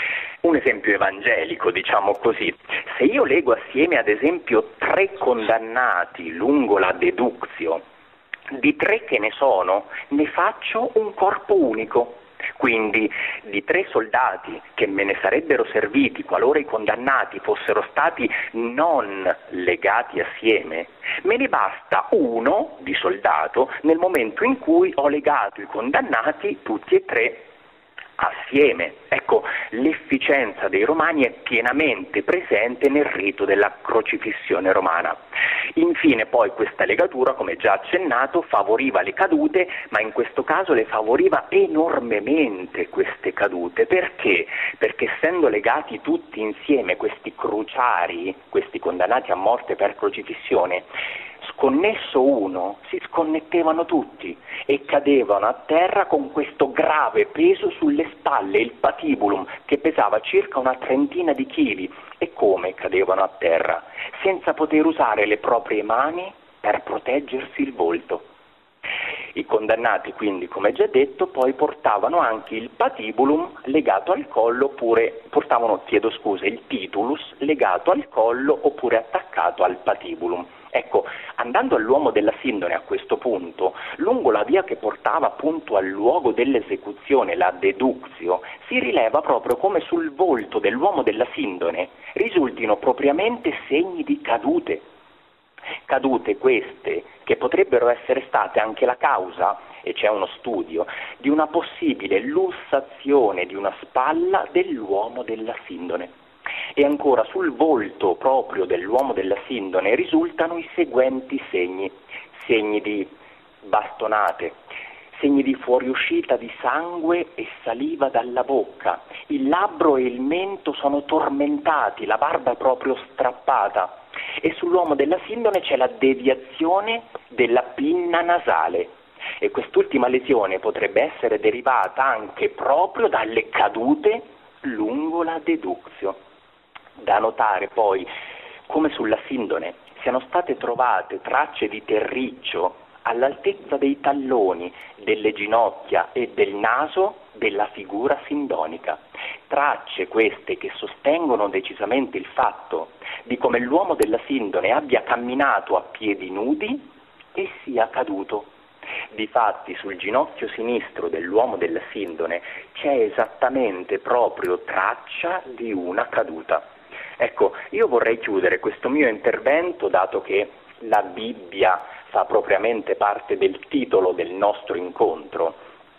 evangelico, diciamo così. Se io leggo assieme ad esempio 3 condannati lungo la deductio, di 3 che ne sono, ne faccio un corpo unico. Quindi di 3 soldati che me ne sarebbero serviti qualora i condannati fossero stati non legati assieme, me ne basta uno di soldato nel momento in cui ho legato i condannati tutti e 3 assieme. Ecco, l'efficienza dei romani è pienamente presente nel rito della crocifissione romana. Infine poi questa legatura, come già accennato, favoriva le cadute, ma in questo caso le favoriva enormemente queste cadute. Perché? Perché essendo legati tutti insieme questi cruciari, questi condannati a morte per crocifissione, Sconnesso uno, si sconnettevano tutti e cadevano a terra con questo grave peso sulle spalle, il patibulum, che pesava circa una trentina di chili. E come cadevano a terra? Senza poter usare le proprie mani per proteggersi il volto. I condannati quindi, come già detto, poi portavano anche il patibulum legato al collo, oppure portavano, il titulus legato al collo oppure attaccato al patibulum. Ecco, andando all'uomo della sindone a questo punto, lungo la via che portava appunto al luogo dell'esecuzione, la deductio, si rileva proprio come sul volto dell'uomo della sindone risultino propriamente segni di cadute. Cadute queste che potrebbero essere state anche la causa, e c'è uno studio, di una possibile lussazione di una spalla dell'uomo della sindone. E ancora sul volto proprio dell'uomo della sindone risultano i seguenti segni di bastonate, segni di fuoriuscita di sangue e saliva dalla bocca, il labbro e il mento sono tormentati, la barba è proprio strappata, e sull'uomo della sindone c'è la deviazione della pinna nasale, e quest'ultima lesione potrebbe essere derivata anche proprio dalle cadute lungo la deductio. Da notare poi come sulla sindone siano state trovate tracce di terriccio all'altezza dei talloni, delle ginocchia e del naso della figura sindonica. Tracce queste che sostengono decisamente il fatto di come l'uomo della sindone abbia camminato a piedi nudi e sia caduto. Difatti sul ginocchio sinistro dell'uomo della sindone c'è esattamente proprio traccia di una caduta. Ecco, io vorrei chiudere questo mio intervento, dato che la Bibbia fa propriamente parte del titolo del nostro incontro.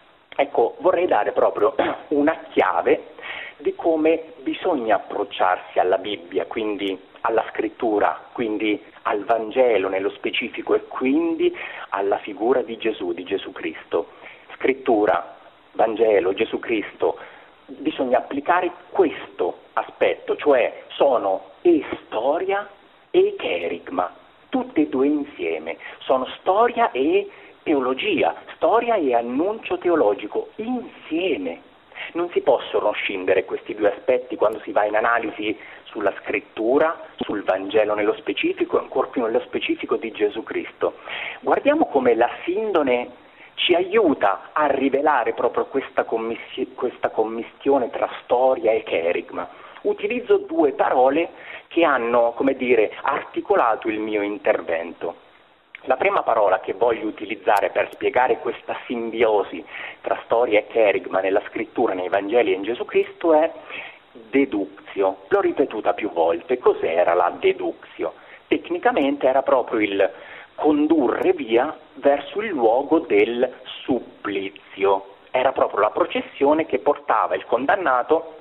Ecco, vorrei dare proprio una chiave di come bisogna approcciarsi alla Bibbia, quindi alla scrittura, quindi al Vangelo nello specifico e quindi alla figura di Gesù Cristo. Scrittura, Vangelo, Gesù Cristo, bisogna applicare questo aspetto, cioè sono e storia e cherigma, tutte e due insieme, sono storia e teologia, storia e annuncio teologico insieme. Non si possono scindere questi due aspetti quando si va in analisi sulla scrittura, sul Vangelo nello specifico e ancor più nello specifico di Gesù Cristo. Guardiamo come la sindone ci aiuta a rivelare proprio questa commistione tra storia e cherigma. Utilizzo due parole che hanno, articolato il mio intervento. La prima parola che voglio utilizzare per spiegare questa simbiosi tra storia e cherigma nella scrittura, nei Vangeli e in Gesù Cristo è deductio. L'ho ripetuta più volte. Cos'era la deductio? Tecnicamente era proprio il condurre via verso il luogo del supplizio. Era proprio la processione che portava il condannato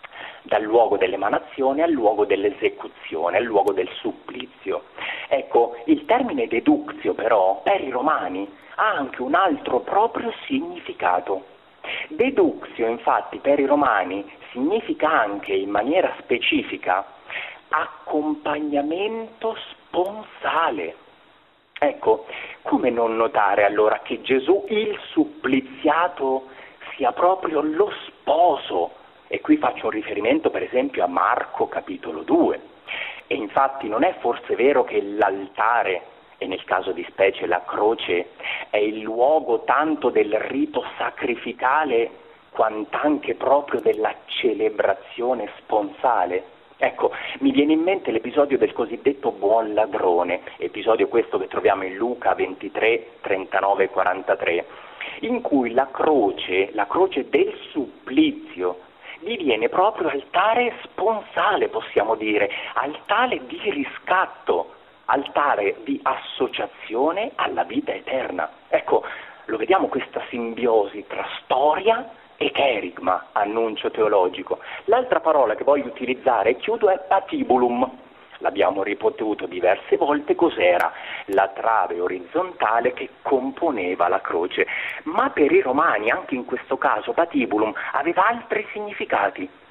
dal luogo dell'emanazione al luogo dell'esecuzione, al luogo del supplizio. Ecco, il termine deductio però per i romani ha anche un altro proprio significato. Deductio infatti per i romani significa anche in maniera specifica accompagnamento sponsale. Ecco, come non notare allora che Gesù, il suppliziato, sia proprio lo sposo? E qui faccio un riferimento per esempio a Marco capitolo 2. E infatti non è forse vero che l'altare, e nel caso di specie la croce, è il luogo tanto del rito sacrificale quant'anche proprio della celebrazione sponsale? Ecco, mi viene in mente l'episodio del cosiddetto buon ladrone, episodio questo che troviamo in Luca 23, 39 e 43, in cui la croce del supplizio, diviene proprio altare sponsale, possiamo dire, altare di riscatto, altare di associazione alla vita eterna. Ecco, lo vediamo questa simbiosi tra storia e cherigma, annuncio teologico. L'altra parola che voglio utilizzare, e chiudo, è patibulum. L'abbiamo ripetuto diverse volte. Cos'era? La trave orizzontale che componeva la croce. Ma per i romani, anche in questo caso, patibulum aveva altri significati.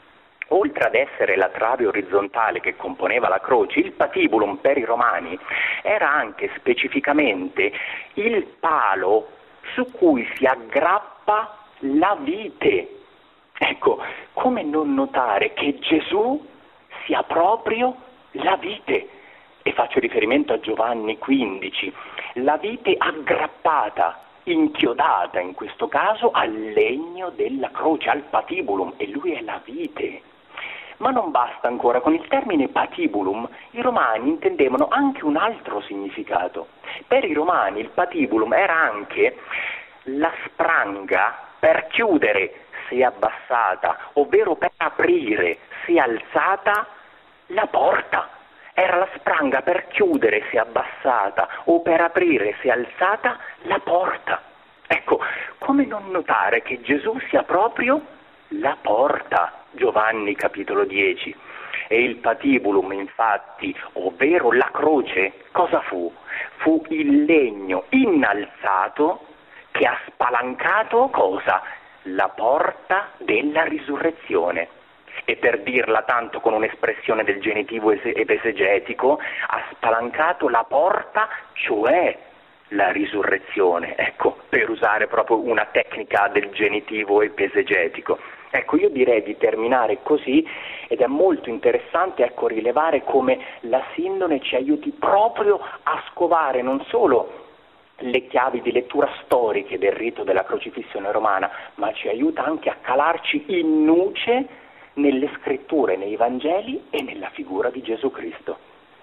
oltre ad essere la trave orizzontale che componeva la croce, il patibulum per i Romani era anche specificamente il palo su cui si aggrappa la vite. Ecco, come non notare che Gesù sia proprio la vite? E faccio riferimento a Giovanni 15, la vite aggrappata, inchiodata in questo caso al legno della croce, al patibulum, e lui è la vite. Ma non basta ancora, con il termine patibulum i Romani intendevano anche un altro significato. Per i Romani il patibulum era anche la spranga per chiudere se abbassata, ovvero per aprire se alzata la porta. Era la spranga per chiudere se abbassata o per aprire se alzata la porta. Ecco, come non notare che Gesù sia proprio la porta, Giovanni capitolo 10. E il patibulum, infatti, ovvero la croce, cosa fu? Fu il legno innalzato che ha spalancato cosa? La porta della risurrezione. E per dirla tanto con un'espressione del genitivo esegetico, ha spalancato la porta, cioè la risurrezione, ecco, per usare proprio una tecnica del genitivo esegetico. Ecco, io direi di terminare così, ed è molto interessante, ecco, rilevare come la sindone ci aiuti proprio a scovare non solo le chiavi di lettura storiche del rito della crocifissione romana, ma ci aiuta anche a calarci in nuce nelle scritture, nei Vangeli e nella figura di Gesù Cristo.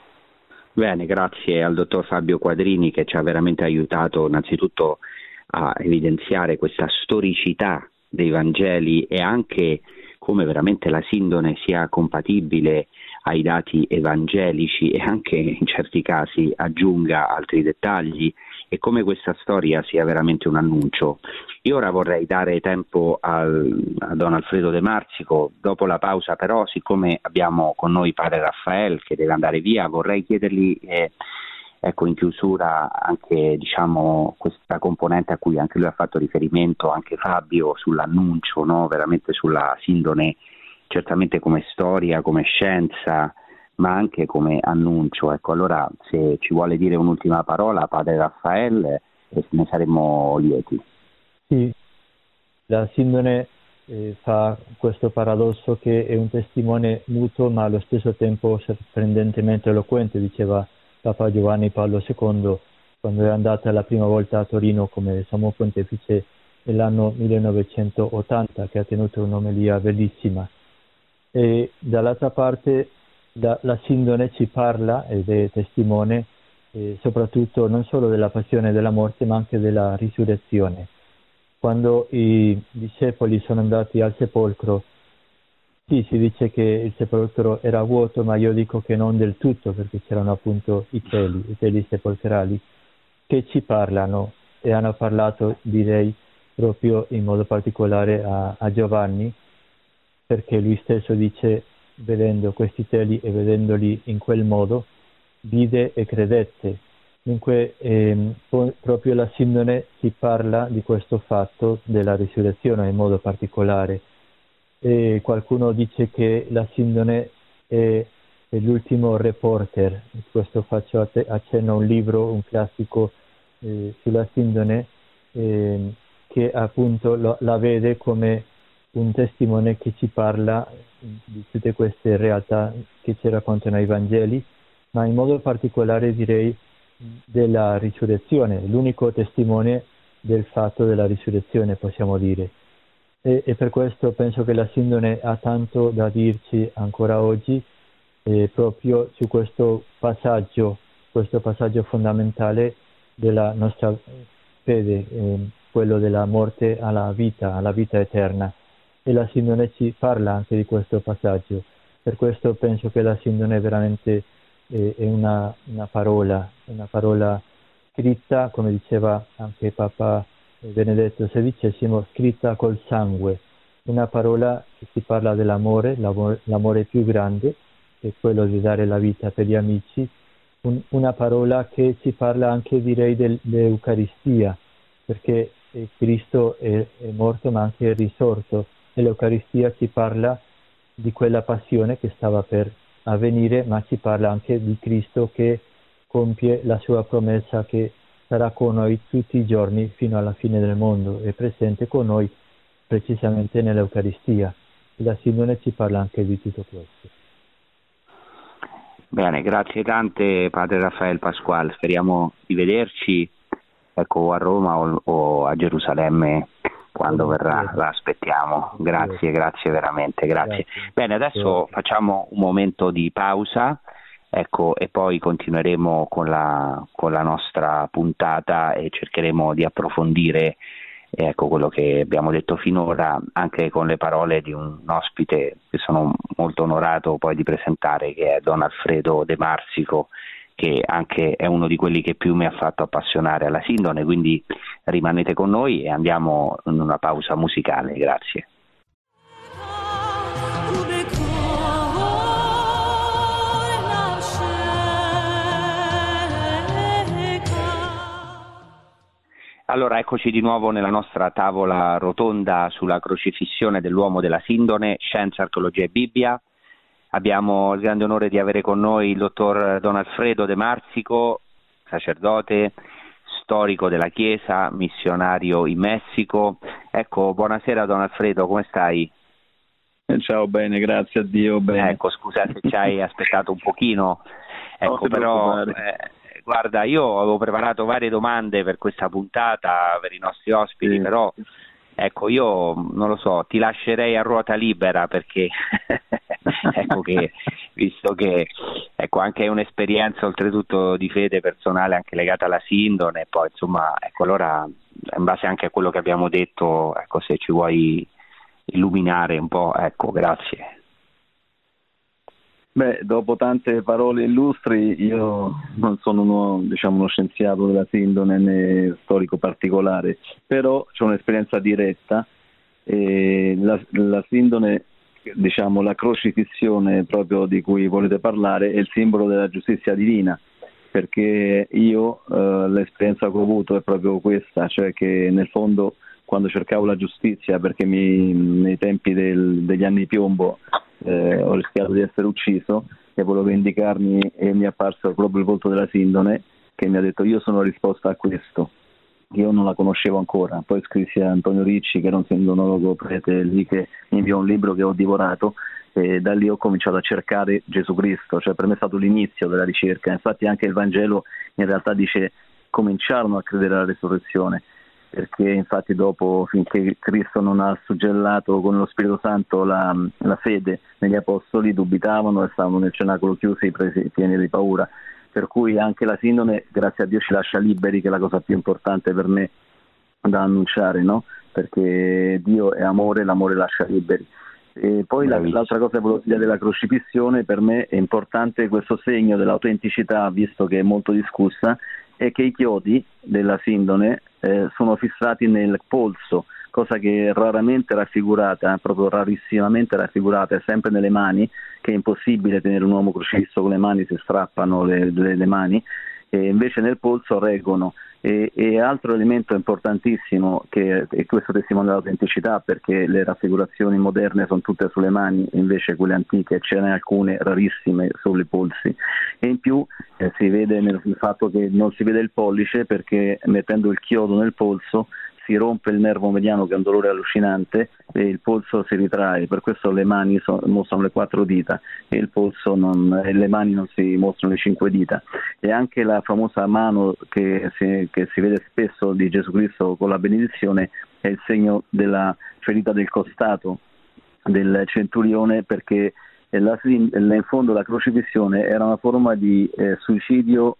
Bene, grazie al dottor Fabio Quadrini, che ci ha veramente aiutato innanzitutto a evidenziare questa storicità dei Vangeli e anche come veramente la sindone sia compatibile ai dati evangelici e anche in certi casi aggiunga altri dettagli e come questa storia sia veramente un annuncio. Io ora vorrei dare tempo a Don Alfredo De Marsico, dopo la pausa però, siccome abbiamo con noi padre Raffaele che deve andare via, vorrei chiedergli ecco, in chiusura anche questa componente a cui anche lui ha fatto riferimento, anche Fabio, sull'annuncio, no? Veramente sulla sindone, certamente come storia, come scienza, ma anche come annuncio. Ecco, allora se ci vuole dire un'ultima parola padre Raffaele, ne saremmo lieti. Sì, la sindone fa questo paradosso che è un testimone muto ma allo stesso tempo sorprendentemente eloquente, diceva Papa Giovanni Paolo II quando è andata la prima volta a Torino come Sommo Pontefice nell'anno 1980, che ha tenuto un'omelia bellissima. E dall'altra parte la sindone ci parla ed è testimone soprattutto non solo della passione e della morte ma anche della risurrezione. Quando i discepoli sono andati al sepolcro, sì, si dice che il sepolcro era vuoto, ma io dico che non del tutto, perché c'erano appunto i teli sepolcrali, che ci parlano e hanno parlato, direi, proprio in modo particolare a Giovanni, perché lui stesso dice, vedendo questi teli e vedendoli in quel modo, vide e credette. Dunque proprio la sindone ci parla di questo fatto della risurrezione in modo particolare. E qualcuno dice che la sindone è l'ultimo reporter. Questo faccio accenno a un libro, un classico sulla sindone, che appunto la vede come un testimone che ci parla di tutte queste realtà che ci raccontano i Vangeli, ma in modo particolare direi della risurrezione, l'unico testimone del fatto della risurrezione, possiamo dire. E per questo penso che la sindone ha tanto da dirci ancora oggi, proprio su questo passaggio fondamentale della nostra fede, quello della morte alla vita eterna. E la sindone ci parla anche di questo passaggio. Per questo penso che la sindone veramente è una parola scritta, come diceva anche Papa Benedetto XVI, scritta col sangue, una parola che ci parla dell'amore, l'amore più grande, che è quello di dare la vita per gli amici, una parola che ci parla anche, direi, dell'Eucaristia, perché Cristo è morto ma anche è risorto, e l'Eucaristia ci parla di quella passione che stava per avvenire, ma ci parla anche di Cristo che compie la sua promessa che sarà con noi tutti i giorni fino alla fine del mondo, è presente con noi precisamente nell'Eucaristia. La sindone ci parla anche di tutto questo. Bene, grazie tante Padre Raffaele Pasquale, speriamo di vederci a Roma o a Gerusalemme quando verrà, la aspettiamo. Grazie veramente, grazie. Bene, adesso facciamo un momento di pausa, e poi continueremo con la nostra puntata e cercheremo di approfondire quello che abbiamo detto finora, anche con le parole di un ospite che sono molto onorato poi di presentare, che è Don Alfredo De Marsico, che anche è uno di quelli che più mi ha fatto appassionare alla sindone, quindi rimanete con noi e andiamo in una pausa musicale. Grazie. Allora, eccoci di nuovo nella nostra tavola rotonda sulla crocifissione dell'uomo della sindone, scienza, archeologia e Bibbia. Abbiamo il grande onore di avere con noi il dottor Don Alfredo De Marsico, sacerdote, storico della Chiesa, missionario in Messico. Buonasera Don Alfredo, come stai? Ciao, bene, grazie a Dio, bene. Scusa se ci hai aspettato un pochino, però guarda, io avevo preparato varie domande per questa puntata, per i nostri ospiti, però io non lo so, ti lascerei a ruota libera perché che visto che anche è un'esperienza oltretutto di fede personale anche legata alla sindone, e poi insomma allora in base anche a quello che abbiamo detto, se ci vuoi illuminare un po', grazie. Dopo tante parole illustri, io non sono uno scienziato della sindone né storico particolare, però c'ho un'esperienza diretta e la sindone, la crocifissione proprio di cui volete parlare, è il simbolo della giustizia divina, perché io l'esperienza che ho avuto è proprio questa, cioè che nel fondo quando cercavo la giustizia, perché nei tempi degli anni piombo ho rischiato di essere ucciso e volevo vendicarmi, e mi è apparso proprio il volto della sindone che mi ha detto: io sono la risposta a questo. Io non la conoscevo ancora, poi scrissi a Antonio Ricci, che era un sindonologo prete lì, che mi inviò un libro che ho divorato, e da lì ho cominciato a cercare Gesù Cristo, cioè per me è stato l'inizio della ricerca. Infatti anche il Vangelo in realtà dice: cominciarono a credere alla resurrezione, perché infatti dopo, finché Cristo non ha suggellato con lo Spirito Santo la fede negli apostoli, dubitavano e stavano nel cenacolo chiusi, pieni di paura. Per cui anche la sindone, grazie a Dio, ci lascia liberi, che è la cosa più importante per me da annunciare, no? Perché Dio è amore, l'amore lascia liberi. E poi l'altra cosa che volevo dire della crocifissione, per me è importante questo segno dell'autenticità, visto che è molto discussa, è che i chiodi della sindone sono fissati nel polso, cosa che raramente raffigurata, proprio rarissimamente raffigurata, è sempre nelle mani, che è impossibile tenere un uomo crocifisso con le mani, si strappano le mani, e invece nel polso reggono. E altro elemento importantissimo, e questo testimonia dell'autenticità, perché le raffigurazioni moderne sono tutte sulle mani, invece quelle antiche ce n'è alcune rarissime sui polsi, e in più si vede nel fatto che non si vede il pollice, perché mettendo il chiodo nel polso si rompe il nervo mediano, che è un dolore allucinante, e il polso si ritrae. Per questo le mani mostrano le 4 dita e il polso e le mani non si mostrano le 5 dita. E anche la famosa mano che si vede spesso di Gesù Cristo con la benedizione è il segno della ferita del costato del centurione, perché in fondo la crocifissione era una forma di suicidio,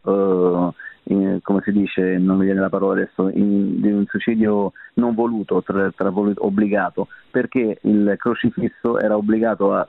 come si dice, non mi viene la parola adesso, di un suicidio non voluto, obbligato, perché il crocifisso era obbligato a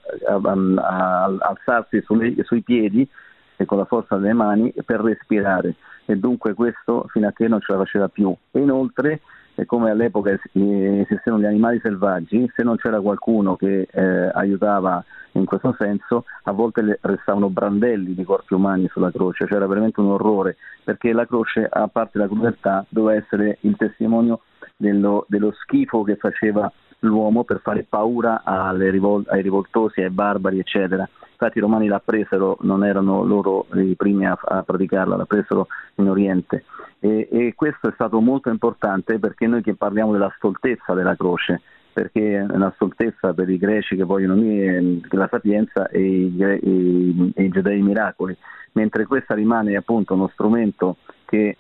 alzarsi sui piedi e con la forza delle mani per respirare, e dunque questo fino a che non ce la faceva più. E inoltre, come all'epoca esistevano gli animali selvaggi, se non c'era qualcuno che aiutava in questo senso, a volte restavano brandelli di corpi umani sulla croce, cioè era veramente un orrore, perché la croce, a parte la crudeltà, doveva essere il testimonio dello schifo che faceva l'uomo per fare paura ai rivoltosi, ai barbari, eccetera. Infatti i romani la presero, non erano loro i primi a praticarla, la presero in Oriente, e questo è stato molto importante, perché noi che parliamo della stoltezza della croce, perché è una stoltezza per i greci che vogliono unire la sapienza e i giudei miracoli, mentre questa rimane appunto uno strumento che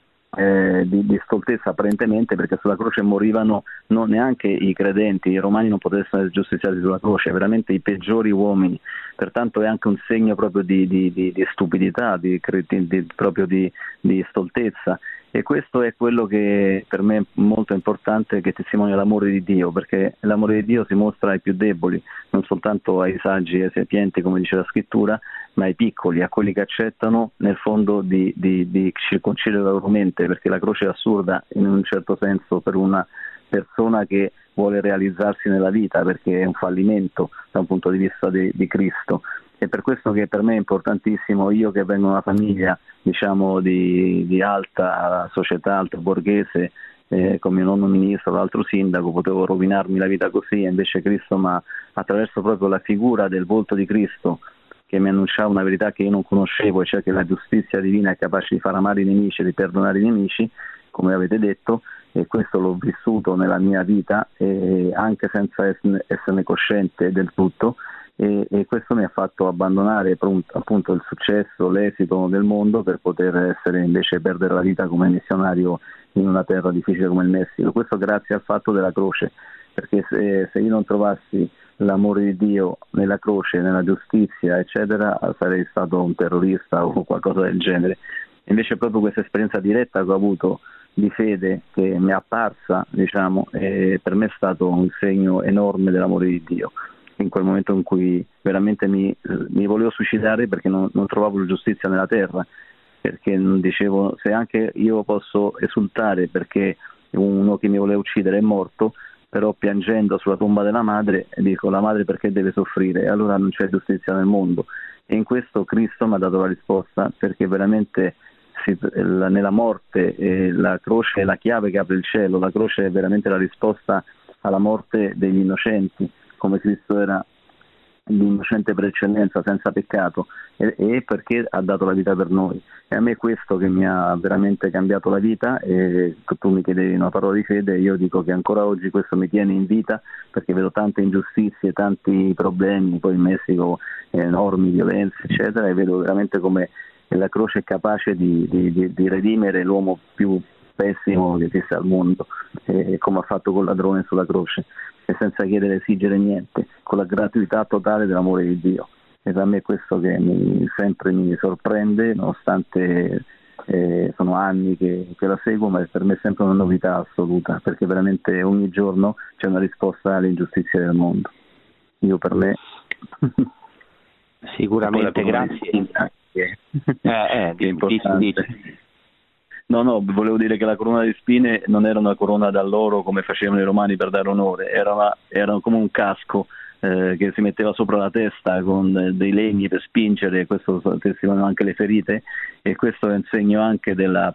di stoltezza apparentemente, perché sulla croce morivano non neanche i credenti, i romani non potessero essere giustiziati sulla croce, veramente i peggiori uomini, pertanto è anche un segno proprio di stupidità, proprio di stoltezza, e questo è quello che per me è molto importante, che testimonia l'amore di Dio, perché l'amore di Dio si mostra ai più deboli, non soltanto ai saggi e ai sapienti come dice la scrittura, ma ai piccoli, a quelli che accettano nel fondo di circoncire la loro mente, perché la croce è assurda in un certo senso per una persona che vuole realizzarsi nella vita, perché è un fallimento da un punto di vista di Cristo. È per questo che per me è importantissimo, io che vengo da una famiglia diciamo di alta società, alto borghese, con mio nonno ministro, l'altro sindaco, potevo rovinarmi la vita così, e invece Cristo, ma attraverso proprio la figura del volto di Cristo, che mi annunciava una verità che io non conoscevo, cioè che la giustizia divina è capace di far amare i nemici e di perdonare i nemici, come avete detto, e questo l'ho vissuto nella mia vita, anche senza esserne cosciente del tutto, e questo mi ha fatto abbandonare appunto il successo, l'esito del mondo, per poter essere invece perdere la vita come missionario in una terra difficile come il Messico. Questo grazie al fatto della croce, perché se io non trovassi l'amore di Dio nella croce, nella giustizia, eccetera, sarei stato un terrorista o qualcosa del genere. Invece proprio questa esperienza diretta che ho avuto di fede, che mi è apparsa, diciamo, per me è stato un segno enorme dell'amore di Dio. In quel momento in cui veramente mi volevo suicidare, perché non trovavo giustizia nella terra, perché dicevo, se anche io posso esultare perché uno che mi voleva uccidere è morto, però piangendo sulla tomba della madre dico, la madre perché deve soffrire? Allora non c'è giustizia nel mondo. E in questo Cristo mi ha dato la risposta, perché veramente nella morte la croce è la chiave che apre il cielo, la croce è veramente la risposta alla morte degli innocenti, come Cristo era l'innocente per eccellenza, senza peccato, e perché ha dato la vita per noi. E a me questo che mi ha veramente cambiato la vita, e tu mi chiedevi una parola di fede, io dico che ancora oggi questo mi tiene in vita, perché vedo tante ingiustizie, tanti problemi, poi in Messico enormi violenze, eccetera, e vedo veramente come la croce è capace di redimere l'uomo più pessimo che esiste al mondo, come ha fatto col ladrone sulla croce, e senza chiedere, esigere niente, con la gratuità totale dell'amore di Dio. E per me è questo che sempre mi sorprende, nonostante sono anni che la seguo, ma per me è sempre una novità assoluta, perché veramente ogni giorno c'è una risposta alle ingiustizie del mondo. Io per me sicuramente, grazie. Che è importante. No, volevo dire che la corona di spine non era una corona d'alloro come facevano i romani per dare onore, era come un casco che si metteva sopra la testa con dei legni per spingere, questo testimoniano anche le ferite, e questo è un segno anche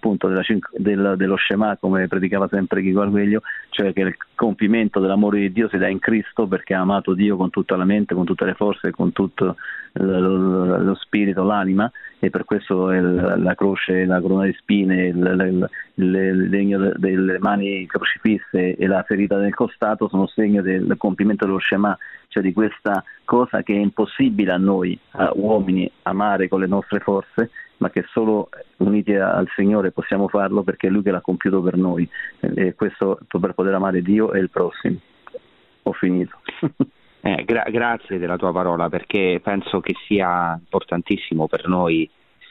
dello Shema, come predicava sempre Chico Arguello, cioè che il compimento dell'amore di Dio si dà in Cristo, perché ha amato Dio con tutta la mente, con tutte le forze, con tutto lo spirito, l'anima, e per questo la croce, la corona di spine, il legno delle mani crocifisse e la ferita nel costato sono segno del compimento dello Shema, cioè di questa cosa che è impossibile a noi uomini amare con le nostre forze, ma che solo uniti al Signore possiamo farlo, perché è Lui che l'ha compiuto per noi, e questo per poter amare Dio e il prossimo. Ho finito. Grazie della tua parola, perché penso che sia importantissimo per noi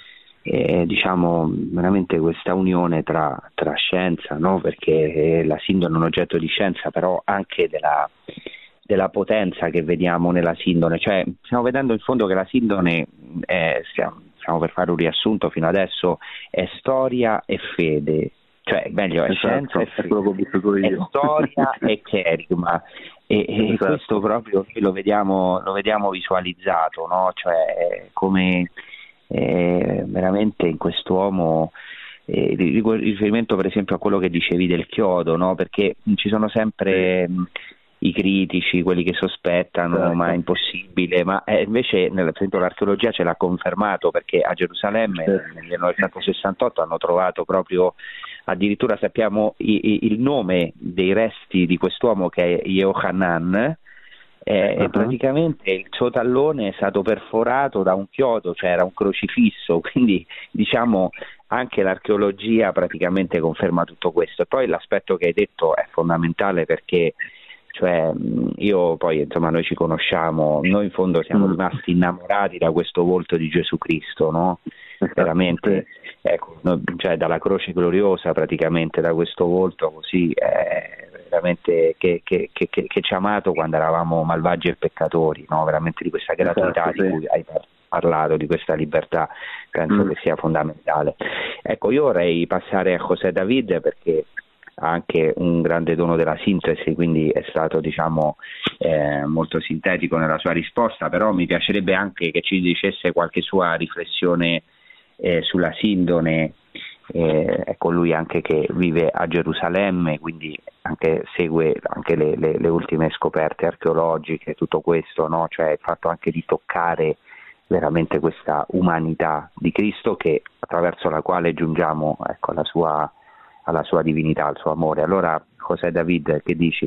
diciamo veramente questa unione tra scienza, no? Perché la sindone è un oggetto di scienza, però anche della potenza che vediamo nella sindone, cioè stiamo vedendo in fondo che la sindone stiamo per fare un riassunto fino adesso, è storia e fede, cioè meglio è scienza e fede, è storia e cherigma, e questo proprio noi lo vediamo visualizzato, no? Cioè come veramente in quest'uomo, riferimento per esempio a quello che dicevi del chiodo, no? Perché ci sono sempre i critici, quelli che sospettano, certo. ma è impossibile, ma invece per esempio l'archeologia ce l'ha confermato, perché a Gerusalemme nel 1968 hanno trovato proprio, addirittura sappiamo il nome dei resti di quest'uomo che è Yohanan, e praticamente il suo tallone è stato perforato da un chiodo, cioè era un crocifisso, quindi diciamo anche l'archeologia praticamente conferma tutto questo. E poi l'aspetto che hai detto è fondamentale, perché cioè io poi insomma noi ci conosciamo, noi in fondo siamo rimasti innamorati da questo volto di Gesù Cristo, no? Veramente, ecco, cioè dalla croce gloriosa praticamente, da questo volto così veramente che ci ha amato quando eravamo malvagi e peccatori, no? Veramente di questa gratuità di cui hai parlato, di questa libertà, penso che sia fondamentale. Ecco, io vorrei passare a José David, perché ha anche un grande dono della sintesi, quindi è stato diciamo molto sintetico nella sua risposta, però mi piacerebbe anche che ci dicesse qualche sua riflessione sulla sindone. Ecco, lui anche che vive a Gerusalemme, quindi anche segue anche le ultime scoperte archeologiche, tutto questo, no? Cioè il fatto anche di toccare veramente questa umanità di Cristo, che attraverso la quale giungiamo, ecco, alla sua divinità, al suo amore. Allora, José David, che dici?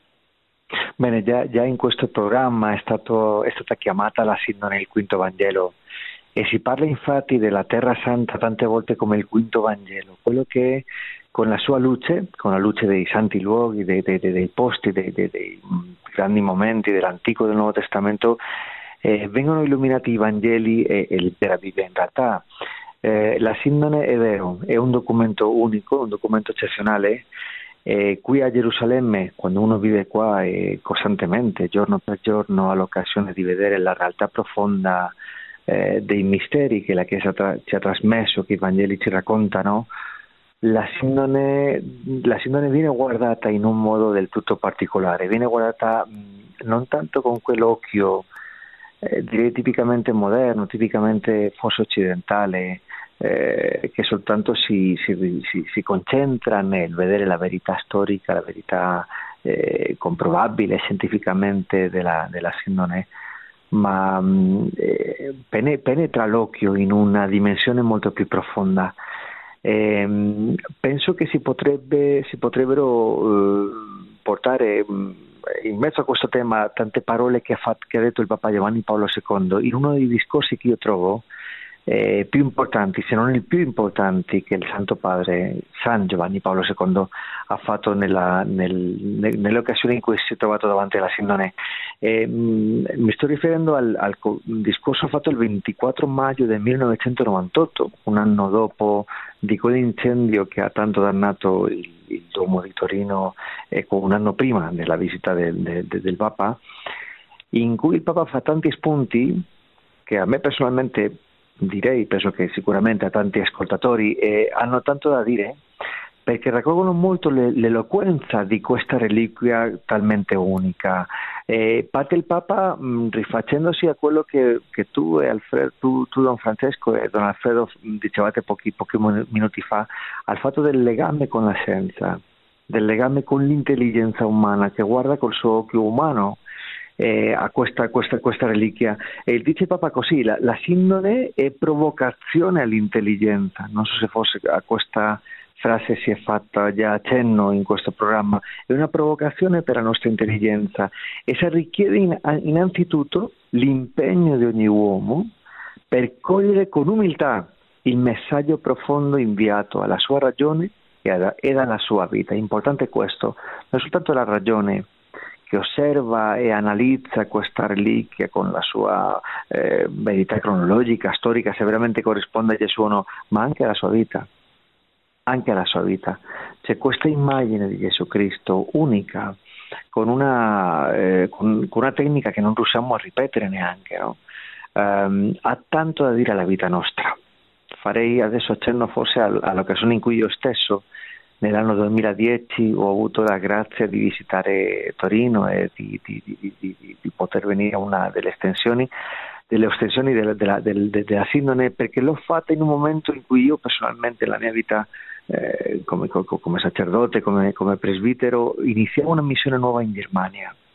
Bene, già in questo programma è stata chiamata la sindone il quinto Vangelo, e si parla infatti della Terra Santa tante volte come il quinto Vangelo, quello che con la sua luce, con la luce dei santi luoghi, dei posti, dei grandi momenti dell'Antico e del Nuovo Testamento, vengono illuminati i Vangeli e l'intera Bibbia. In realtà la sindone è vero, è un documento unico, un documento eccezionale. Qui a Gerusalemme, quando uno vive qua costantemente, giorno per giorno, ha l'occasione di vedere la realtà profonda dei misteri che la Chiesa ci ha trasmesso, che i Vangeli ci raccontano. La sindone viene guardata in un modo del tutto particolare, viene guardata non tanto con quell'occhio direi tipicamente moderno, tipicamente forse occidentale, che soltanto si concentra nel vedere la verità storica, la verità comprovabile scientificamente della sindone, ma penetra l'occhio in una dimensione molto più profonda. Penso che si potrebbero portare in mezzo a questo tema tante parole che ha detto il Papa Giovanni Paolo II in uno dei discorsi che io trovo più importanti, se non il più importanti, che il Santo Padre San Giovanni Paolo II ha fatto nelle occasioni in cui si è trovato davanti alla sindone. Mi sto riferendo al discorso fatto il 24 maggio del 1998, un anno dopo di quell'incendio che ha tanto dannato il Duomo di Torino, un anno prima della visita del Papa, in cui il Papa fa tanti spunti che a me personalmente direi, penso che sicuramente a tanti ascoltatori hanno tanto da dire, perché raccolgono molto l'eloquenza di questa reliquia talmente unica. Parte il Papa rifacendosi a quello che tu e tu Don Francesco e Don Alfredo dicevate pochi minuti fa, al fatto del legame con la scienza, del legame con l'intelligenza umana, che guarda col suo occhio umano a questa reliquia. E dice Papa così: la sindone è provocazione all'intelligenza. Non so se forse a questa frase si è fatta già accenno in questo programma. È una provocazione per la nostra intelligenza. Essa richiede innanzitutto l'impegno di ogni uomo per cogliere con umiltà il messaggio profondo inviato alla sua ragione e alla sua vita. È importante questo, non soltanto la ragione che osserva e analizza questa reliquia con la sua verità cronologica, storica, se veramente corrisponde a Gesù o no, ma anche alla sua vita. Anche alla sua vita. C'è questa immagine di Gesù Cristo unica, con una tecnica che non riusciamo a ripetere neanche, no? Ha tanto da dire alla vita nostra. Farei adesso accenno forse all'occasione in cui io stesso nell'anno 2010 ho avuto la grazia di visitare Torino e di poter venire a una delle estensioni della sindone, perché l'ho fatta in un momento in cui io personalmente nella mia vita come sacerdote, come presbitero, iniziavo una missione nuova in Germania.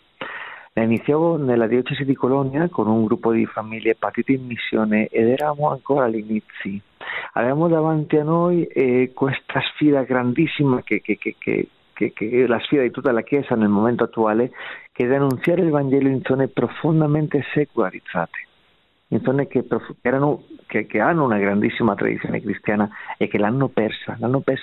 La iniziavo nella diocesi di Colonia con un gruppo di famiglie partite in missione ed eravamo ancora agli inizi. Avevamo davanti a noi questa sfida grandissima che è la sfida di tutta la Chiesa nel momento attuale, che è di annunziare il Vangelo in zone profondamente secolarizzate, in zone che hanno una grandissima tradizione cristiana e che l'hanno persa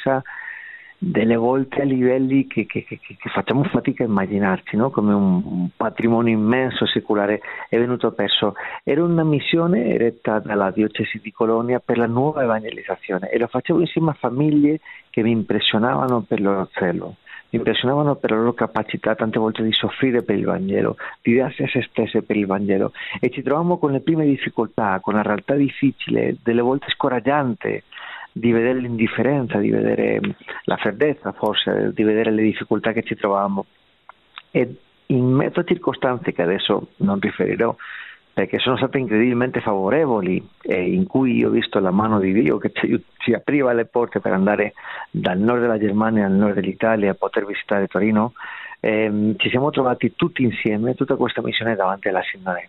delle volte a livelli che facciamo fatica a immaginarci, no? Come un patrimonio immenso secolare è venuto perso. Era una missione eretta dalla diocesi di Colonia per la nuova evangelizzazione e lo facevo insieme a famiglie che mi impressionavano per il loro zelo, mi impressionavano per la loro capacità tante volte di soffrire per il Vangelo, di darsi a se stesse per il Vangelo, e ci trovavamo con le prime difficoltà, con la realtà difficile, delle volte scoraggiante, di vedere l'indifferenza, di vedere la freddezza forse, di vedere le difficoltà che ci trovavamo. E in mezzo a circostanze che adesso non riferirò, perché sono state incredibilmente favorevoli e in cui io ho visto la mano di Dio che ci apriva le porte per andare dal nord della Germania al nord dell'Italia a poter visitare Torino, ci siamo trovati tutti insieme, tutta questa missione davanti alla Sindone.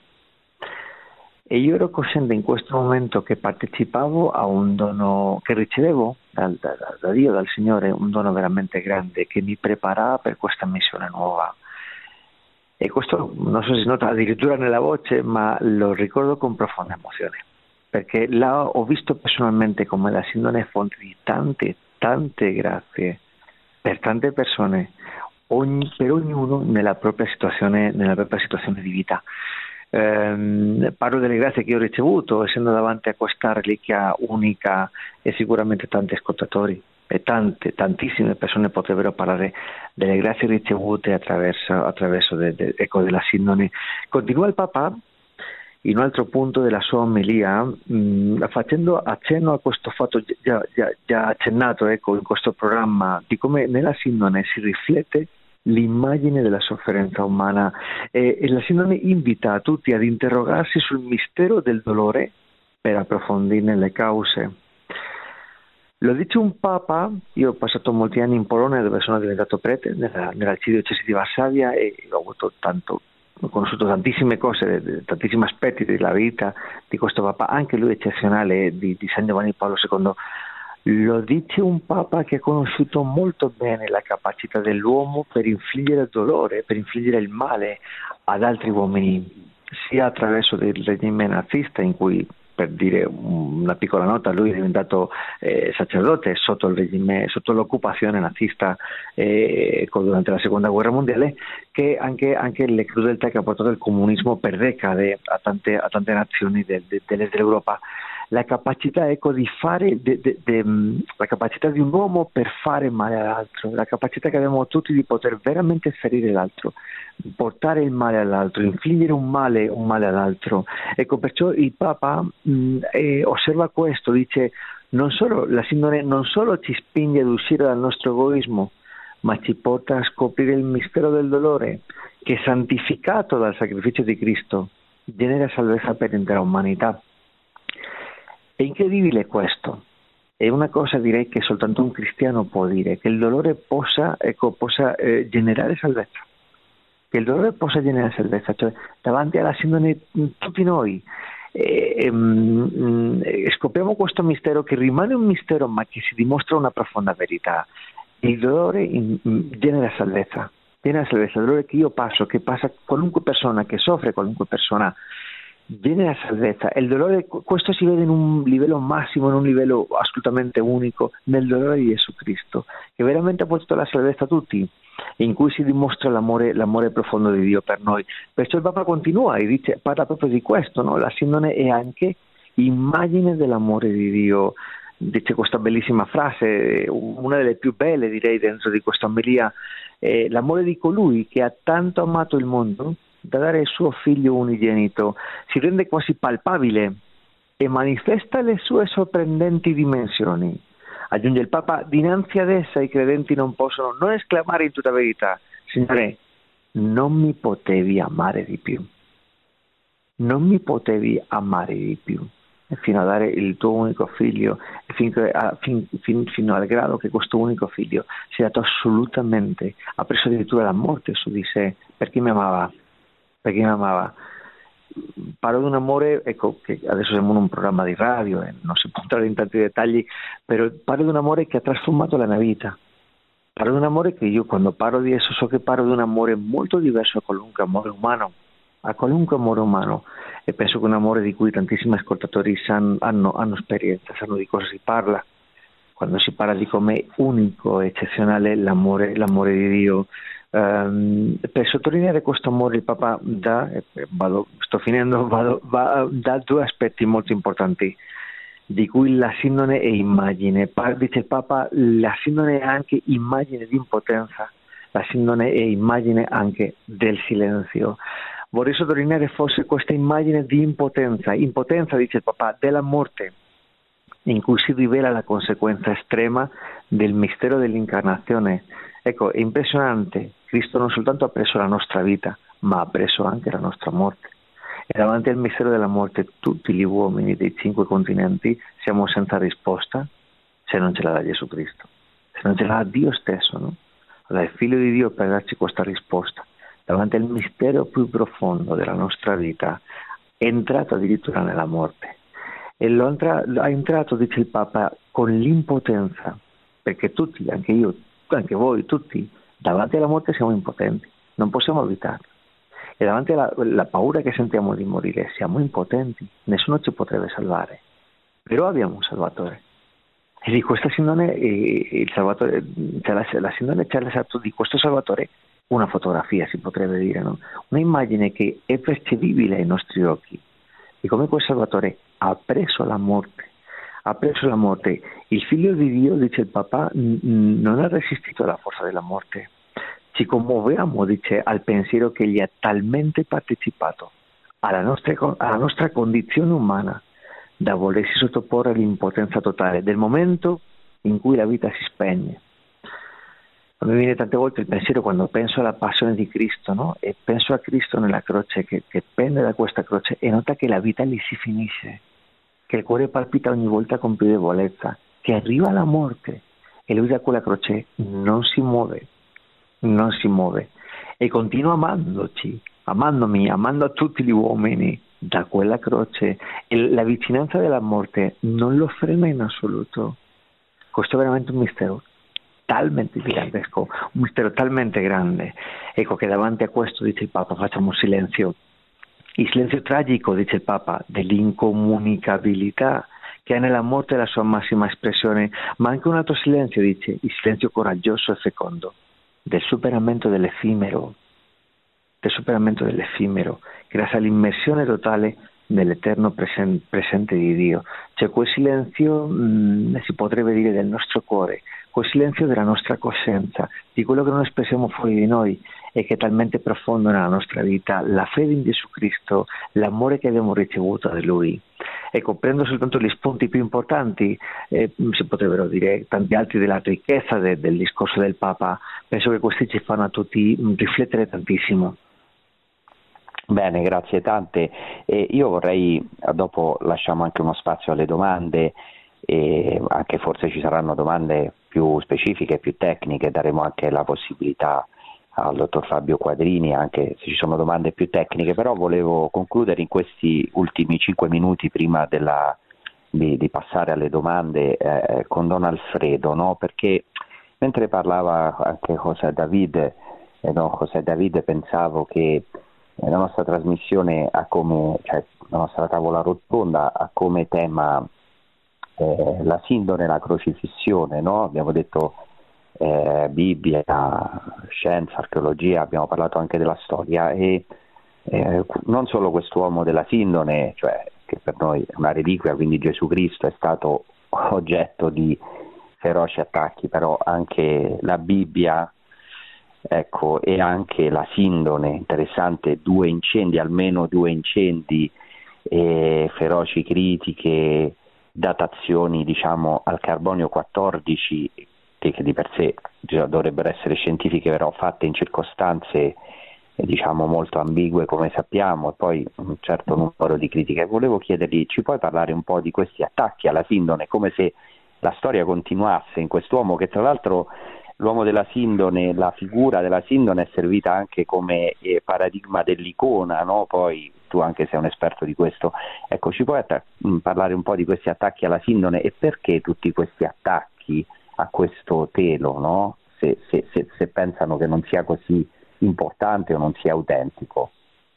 E io ero cosciente in questo momento che partecipavo a un dono che ricevevo da Dio, dal Signore, un dono veramente grande che mi preparava per questa missione nuova. E questo non so se si nota addirittura nella voce, ma lo ricordo con profonda emozione, perché là ho visto personalmente come la Sindone è fonte di tante grazie per tante persone, per ognuno nella propria situazione di vita. Parlo delle grazie che io ho ricevuto essendo davanti a questa reliquia unica, e sicuramente tanti ascoltatori e tantissime persone potrebbero parlare delle grazie ricevute attraverso della Sindone. Continua il Papa in un altro punto della sua omelia, facendo accenno a questo fatto già accennato in questo programma, di come nella Sindone si riflette l'immagine della sofferenza umana, e la Sindone invita tutti ad interrogarsi sul mistero del dolore per approfondirne le cause. Lo dice un Papa. Io ho passato molti anni in Polonia, dove sono diventato prete nell'arcidiocesi di Varsavia, e ho conosciuto tantissime cose, tantissimi aspetti della vita di questo Papa, anche lui eccezionale, di San Giovanni Paolo II. Lo dice un Papa che ha conosciuto molto bene la capacità dell'uomo per infliggere il dolore, per infliggere il male ad altri uomini, sia attraverso il regime nazista, in cui, per dire una piccola nota, lui è diventato sacerdote sotto il regime, sotto l'occupazione nazista durante la seconda guerra mondiale, che anche le crudeltà che ha portato il comunismo per decade a tante nazioni dell'est dell'Europa. La capacità di fare la capacità di un uomo per fare male all'altro, la capacità che abbiamo tutti di poter veramente ferire l'altro, portare il male all'altro, infliggere un male all'altro. Ecco, perciò il Papa osserva questo, dice: la Sindone non solo ci spinge ad uscire dal nostro egoismo, ma ci porta a scoprire il mistero del dolore che, santificato dal sacrificio di Cristo, genera salvezza per l'intera umanità. È incredibile questo, è una cosa, direi, che soltanto un cristiano può dire, che il dolore possa generare salvezza, cioè davanti alla Sindone tutti noi scopriamo questo mistero che rimane un mistero, ma che si dimostra una profonda verità. Il dolore genera salvezza, il dolore che io passo, che passa qualunque persona, che soffre qualunque persona, genera salvezza. E il dolore, questo si vede in un livello massimo, in un livello assolutamente unico, nel dolore di Gesù Cristo, che veramente ha portato la salvezza a tutti, in cui si dimostra l'amore profondo di Dio per noi. Perciò il Papa continua e parla proprio di questo, no? La Sindone è anche immagine dell'amore di Dio. Dice questa bellissima frase, una delle più belle, direi, dentro di questa omelia: l'amore di colui che ha tanto amato il mondo da dare il suo figlio unigenito si rende quasi palpabile e manifesta le sue sorprendenti dimensioni. Aggiunge il Papa: dinanzi ad essa i credenti non possono non esclamare in tutta verità: Signore, non mi potevi amare di più, fino a dare il tuo unico figlio, fino al grado che questo unico figlio si è dato assolutamente, ha preso addirittura la morte su di sé, perché mi amava. perché mi amava. Parlo di un amore, ecco, che adesso siamo in un programma di radio e non si può entrare in tanti dettagli, però parlo di un amore che ha trasformato la mia vita. Parlo di un amore che io, quando parlo di esso, so che parlo di un amore molto diverso a qualunque amore umano, e penso che un amore di cui tantissimi ascoltatori hanno esperienza, sanno di cosa si parla. Quando si parla di come unico e eccezionale l'amore di Dio. Per sottolineare questo amore il Papa dà due aspetti molto importanti, di cui la sindone è immagine. Dice il Papa, la sindone è anche immagine di impotenza, la sindone è immagine anche del silenzio. Vorrei sottolineare forse questa immagine di impotenza, dice il Papa, della morte, in cui si rivela la conseguenza estrema del mistero dell'incarnazione. Ecco, è impressionante, Cristo non soltanto ha preso la nostra vita, ma ha preso anche la nostra morte. E davanti al mistero della morte tutti gli uomini dei 5 continenti siamo senza risposta se non ce la dà Gesù Cristo, se non ce la dà Dio stesso, no? Allora, il Figlio di Dio per darci questa risposta davanti al mistero più profondo della nostra vita è entrato addirittura nella morte. E ha entrato, dice il Papa, con l'impotenza, perché tutti, anche io, anche voi, tutti, davanti alla morte siamo impotenti, non possiamo evitarlo. E davanti alla paura che sentiamo di morire siamo impotenti, nessuno ci potrebbe salvare, però abbiamo un Salvatore. E di questa sindone il Salvatore, la sindone ci ha lasciato di questo Salvatore una fotografia, si potrebbe dire, no? Un'immagine che è percepibile ai nostri occhi, di come quel Salvatore ha preso la morte. Il Figlio di Dio, dice il Papa, non ha resistito alla forza della morte. Ci commuoviamo, dice, al pensiero che egli ha talmente partecipato alla nostra condizione umana da volersi sottoporre all'impotenza totale del momento in cui la vita si spegne. A me viene tante volte il pensiero, quando penso alla passione di Cristo, no? E penso a Cristo nella croce, che pende da questa croce e nota che la vita lì si finisce, che il cuore palpita ogni volta con più debolezza, che arriva la morte e lui da quella croce non si muove e continua amandomi, amando a tutti gli uomini da quella croce, e la vicinanza della morte non lo frena in assoluto. Questo è veramente un mistero talmente gigantesco, un mistero talmente grande, ecco, che davanti a questo, dice il Papa, facciamo silenzio. Il silenzio tragico, dice il Papa, dell'incomunicabilità che ha nella morte la sua massima espressione, ma anche un altro silenzio, dice, il silenzio coraggioso e fecondo del superamento dell'effimero, grazie all'immersione totale nell'eterno presente di Dio. C'è quel silenzio, si potrebbe dire, del nostro cuore, quel silenzio della nostra coscienza, di quello che non espressiamo fuori di noi e che è talmente profondo nella nostra vita, la fede in Gesù Cristo, l'amore che abbiamo ricevuto da Lui. Ecco, prendo soltanto gli spunti più importanti, si potrebbero dire tanti altri della ricchezza del discorso del Papa. Penso che questi ci fanno a tutti riflettere tantissimo. Bene, grazie tante. Io vorrei, dopo lasciamo anche uno spazio alle domande, e anche forse ci saranno domande più specifiche, più tecniche, daremo anche la possibilità al dottor Fabio Quadrini, anche se ci sono domande più tecniche, però volevo concludere in questi ultimi 5 minuti prima di passare alle domande con Don Alfredo, no? Perché mentre parlava anche José David, pensavo che la nostra trasmissione ha come, cioè la nostra tavola rotonda ha come tema la sindone e la crocifissione, no? Abbiamo detto Bibbia, scienza, archeologia, abbiamo parlato anche della storia e non solo quest'uomo della sindone, cioè che per noi è una reliquia, quindi Gesù Cristo, è stato oggetto di feroci attacchi, però anche la Bibbia, ecco, e anche la sindone, interessante, almeno due incendi, feroci critiche, datazioni, diciamo, al carbonio 14, che di per sé dovrebbero essere scientifiche, però fatte in circostanze diciamo molto ambigue, come sappiamo, e poi un certo numero di critiche. Volevo chiedergli, ci puoi parlare un po' di questi attacchi alla sindone, come se la storia continuasse in quest'uomo che tra l'altro l'uomo della sindone, la figura della sindone è servita anche come paradigma dell'icona, no? Poi tu anche sei un esperto di questo, ecco, ci puoi parlare un po' di questi attacchi alla sindone e perché tutti questi attacchi a questo telo, no? Se pensano che non sia così importante o non sia autentico.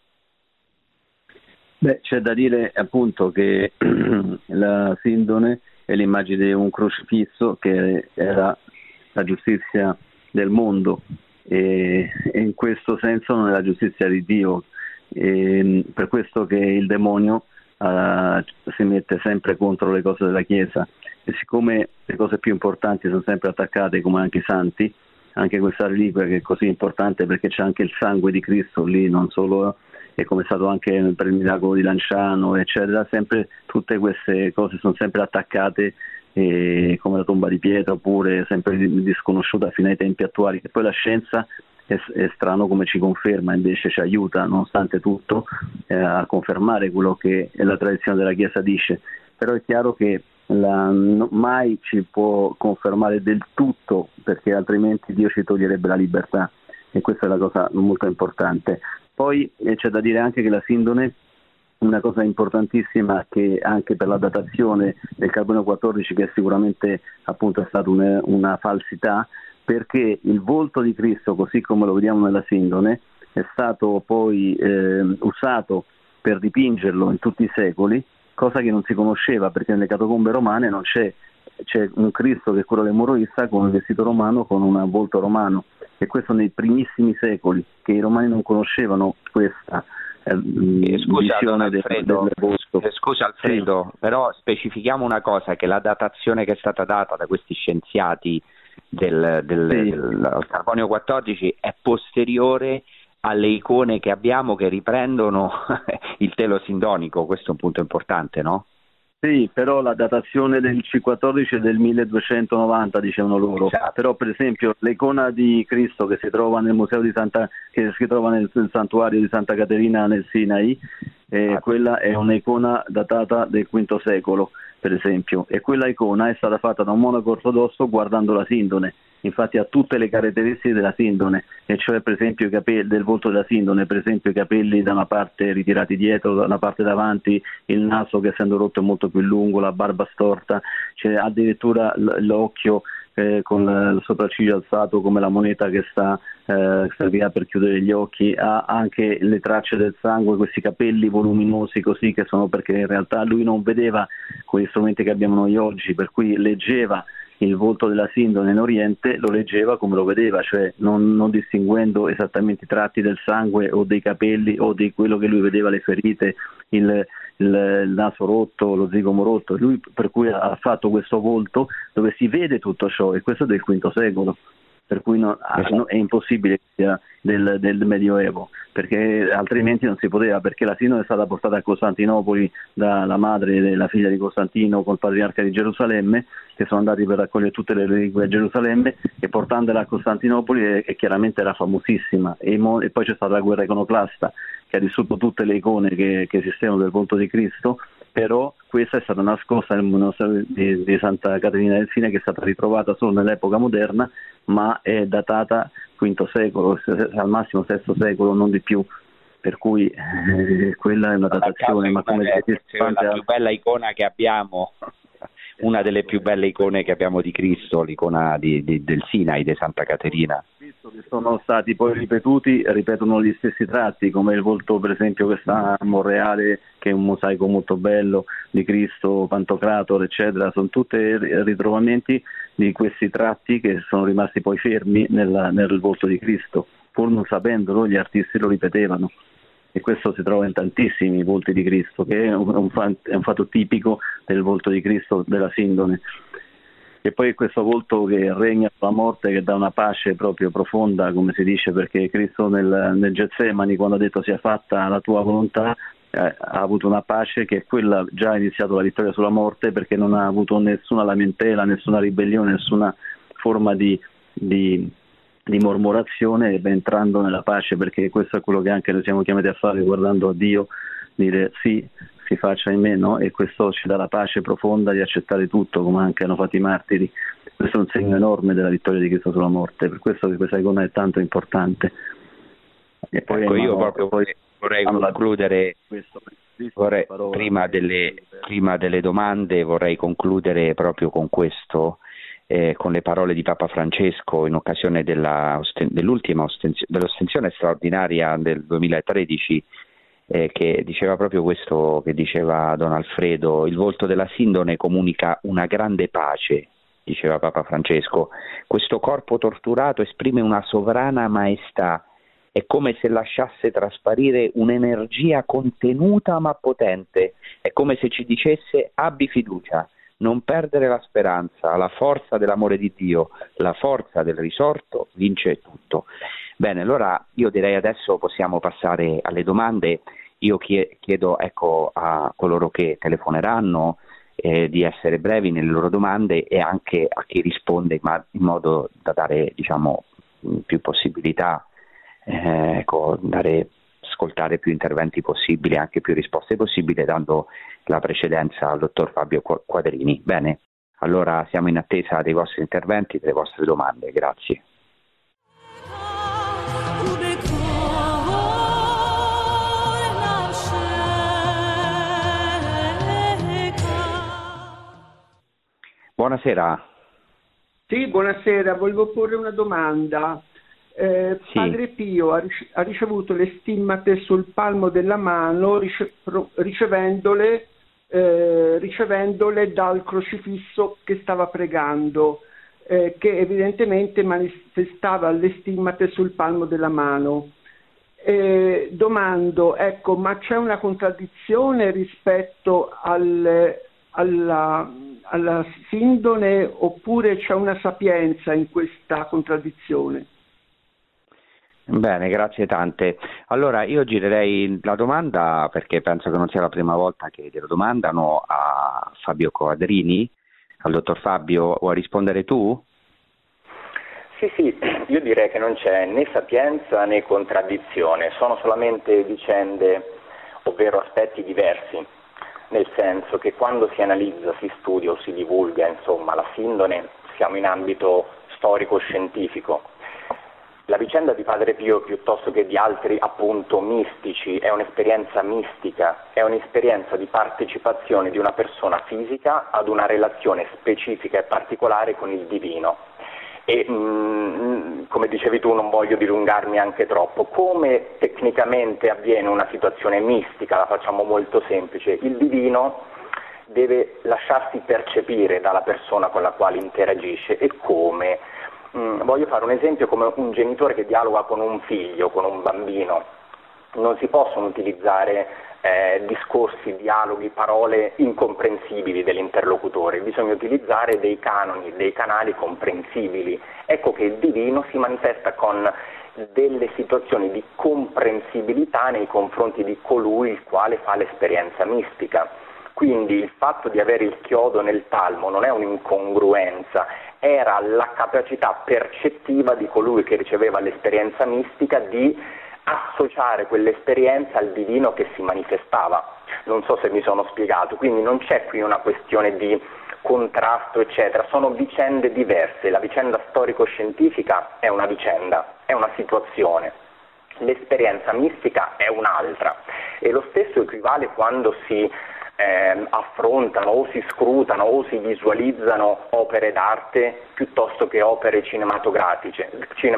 Beh, c'è da dire appunto che la sindone è l'immagine di un crocifisso che era la giustizia del mondo e in questo senso non è la giustizia di Dio, e per questo che il demonio si mette sempre contro le cose della Chiesa, e siccome le cose più importanti sono sempre attaccate, come anche i santi, anche questa reliquia che è così importante perché c'è anche il sangue di Cristo lì, non solo, e come è stato anche per il miracolo di Lanciano, eccetera, sempre tutte queste cose sono sempre attaccate, come la tomba di Pietro, oppure sempre disconosciuta fino ai tempi attuali, che poi la scienza è strano come ci conferma, invece ci aiuta nonostante tutto a confermare quello che la tradizione della Chiesa dice, però è chiaro che mai ci può confermare del tutto, perché altrimenti Dio ci toglierebbe la libertà, e questa è la cosa molto importante. Poi c'è da dire anche che la sindone, una cosa importantissima, che anche per la datazione del carbonio 14, che sicuramente appunto è stata una falsità, perché il volto di Cristo, così come lo vediamo nella sindone, è stato poi usato per dipingerlo in tutti i secoli, cosa che non si conosceva, perché nelle catacombe romane non c'è un Cristo che è quello dell'emorroista con un vestito romano, con un volto romano, e questo nei primissimi secoli, che i romani non conoscevano questa visione del volto. Scusa Alfredo, sì. Però specifichiamo una cosa, che la datazione che è stata data da questi scienziati del carbonio 14 è posteriore alle icone che abbiamo che riprendono il telo sindonico. Questo è un punto importante, no? Sì, però la datazione del C14 è del 1290, dicevano loro. Esatto. Però per esempio l'icona di Cristo che si trova nel museo che si trova nel santuario di Santa Caterina nel Sinai, quella è un'icona datata del V secolo, per esempio, e quella icona è stata fatta da un monaco ortodosso guardando la sindone. Infatti ha tutte le caratteristiche della sindone, e cioè per esempio i capelli del volto della sindone, per esempio i capelli da una parte ritirati dietro, da una parte davanti, il naso che essendo rotto è molto più lungo, la barba storta, c'è addirittura l'occhio con il sopracciglio alzato come la moneta che servirà per chiudere gli occhi, ha anche le tracce del sangue, questi capelli voluminosi così, che sono perché in realtà lui non vedeva con gli strumenti che abbiamo noi oggi, per cui leggeva il volto della sindone in Oriente, lo leggeva come lo vedeva, cioè non distinguendo esattamente i tratti del sangue o dei capelli o di quello che lui vedeva, le ferite, il naso rotto, lo zigomo rotto. Lui per cui ha fatto questo volto dove si vede tutto ciò, e questo è del V secolo, per cui è impossibile che sia del Medioevo, perché altrimenti non si poteva, perché la sindone è stata portata a Costantinopoli dalla madre della figlia di Costantino col patriarca di Gerusalemme, che sono andati per raccogliere tutte le reliquie a Gerusalemme, e portandola a Costantinopoli e chiaramente era famosissima, e poi c'è stata la guerra iconoclasta che ha distrutto tutte le icone che esistevano del volto di Cristo, però questa è stata nascosta nel monastero di Santa Caterina del Sine, che è stata ritrovata solo nell'epoca moderna, ma è datata V secolo, al massimo VI secolo, non di più, per cui quella è una datazione. Ma come è la più bella icona che abbiamo, una delle più belle icone che abbiamo di Cristo, l'icona del Sinai, di Santa Caterina. Visto che sono stati poi ripetono gli stessi tratti, come il volto per esempio che sta a Monreale, che è un mosaico molto bello di Cristo, Pantocrator, eccetera, sono tutti ritrovamenti di questi tratti che sono rimasti poi fermi nel volto di Cristo, pur non sapendolo gli artisti lo ripetevano, e questo si trova in tantissimi volti di Cristo, che è un fatto tipico del volto di Cristo della sindone. E poi questo volto che regna sulla morte, che dà una pace proprio profonda, come si dice, perché Cristo nel Getsemani, quando ha detto sia fatta la tua volontà, ha avuto una pace che è quella, già ha iniziato la vittoria sulla morte, perché non ha avuto nessuna lamentela, nessuna ribellione, nessuna forma di mormorazione, entrando nella pace, perché questo è quello che anche noi siamo chiamati a fare, guardando a Dio, dire sì, si faccia in me, no? E questo ci dà la pace profonda di accettare tutto, come anche hanno fatto i martiri, questo è un segno enorme della vittoria di Cristo sulla morte, per questo che questa icona è tanto importante. E poi ecco, io proprio vorrei concludere, prima delle domande, vorrei concludere proprio con questo, con le parole di Papa Francesco in occasione dell'ostensione straordinaria del 2013, che diceva proprio questo che diceva Don Alfredo: il volto della sindone comunica una grande pace, diceva Papa Francesco, questo corpo torturato esprime una sovrana maestà, è come se lasciasse trasparire un'energia contenuta ma potente, è come se ci dicesse: abbi fiducia, non perdere la speranza, la forza dell'amore di Dio, la forza del risorto vince tutto. Bene, allora io direi adesso possiamo passare alle domande. Io chiedo a coloro che telefoneranno di essere brevi nelle loro domande, e anche a chi risponde in modo da dare più possibilità, ascoltare più interventi possibili, anche più risposte possibili, dando la precedenza al dottor Fabio Quadrini. Bene, allora siamo in attesa dei vostri interventi, delle vostre domande. Grazie. Buonasera. Sì, buonasera, volevo porre una domanda. Sì. Padre Pio ha ricevuto le stimmate sul palmo della mano ricevendole dal crocifisso che stava pregando, che evidentemente manifestava le stimmate sul palmo della mano. Domando, ma c'è una contraddizione rispetto alla sindone, oppure c'è una sapienza in questa contraddizione? Bene, grazie tante. Allora io girerei la domanda, perché penso che non sia la prima volta che glielo domandano, a Fabio Quadrini. Al dottor Fabio, vuoi rispondere tu? Sì, io direi che non c'è né sapienza né contraddizione, sono solamente vicende, ovvero aspetti diversi, nel senso che quando si analizza, si studia o si divulga, la sindone, siamo in ambito storico-scientifico. La vicenda di Padre Pio, piuttosto che di altri appunto mistici, è un'esperienza mistica, è un'esperienza di partecipazione di una persona fisica ad una relazione specifica e particolare con il divino. E come dicevi tu, non voglio dilungarmi anche troppo. Come tecnicamente avviene una situazione mistica, la facciamo molto semplice: il divino deve lasciarsi percepire dalla persona con la quale interagisce. E come? Voglio fare un esempio come un genitore che dialoga con un figlio, con un bambino. Non si possono utilizzare discorsi, dialoghi, parole incomprensibili dell'interlocutore, bisogna utilizzare dei canoni, dei canali comprensibili. Ecco che il divino si manifesta con delle situazioni di comprensibilità nei confronti di colui il quale fa l'esperienza mistica. Quindi il fatto di avere il chiodo nel palmo non è un'incongruenza, era la capacità percettiva di colui che riceveva l'esperienza mistica di associare quell'esperienza al divino che si manifestava. Non so se mi sono spiegato, quindi non c'è qui una questione di contrasto eccetera, sono vicende diverse. La vicenda storico-scientifica è una vicenda, è una situazione, l'esperienza mistica è un'altra, e lo stesso equivale quando si affrontano o si scrutano o si visualizzano opere d'arte piuttosto che opere cinematografiche.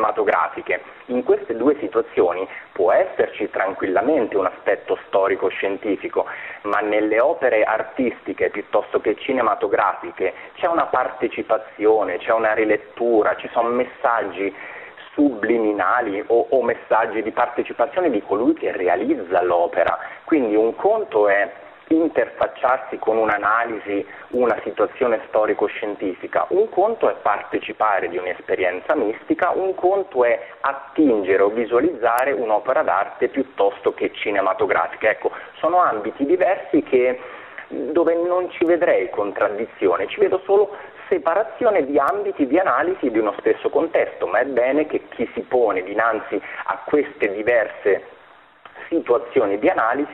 In queste due situazioni può esserci tranquillamente un aspetto storico-scientifico, ma nelle opere artistiche piuttosto che cinematografiche c'è una partecipazione, c'è una rilettura, ci sono messaggi subliminali o messaggi di partecipazione di colui che realizza l'opera. Quindi un conto è interfacciarsi con un'analisi, una situazione storico-scientifica, un conto è partecipare di un'esperienza mistica, un conto è attingere o visualizzare un'opera d'arte piuttosto che cinematografica. Ecco, sono ambiti diversi dove non ci vedrei contraddizione, ci vedo solo separazione di ambiti di analisi di uno stesso contesto, ma è bene che chi si pone dinanzi a queste diverse situazioni di analisi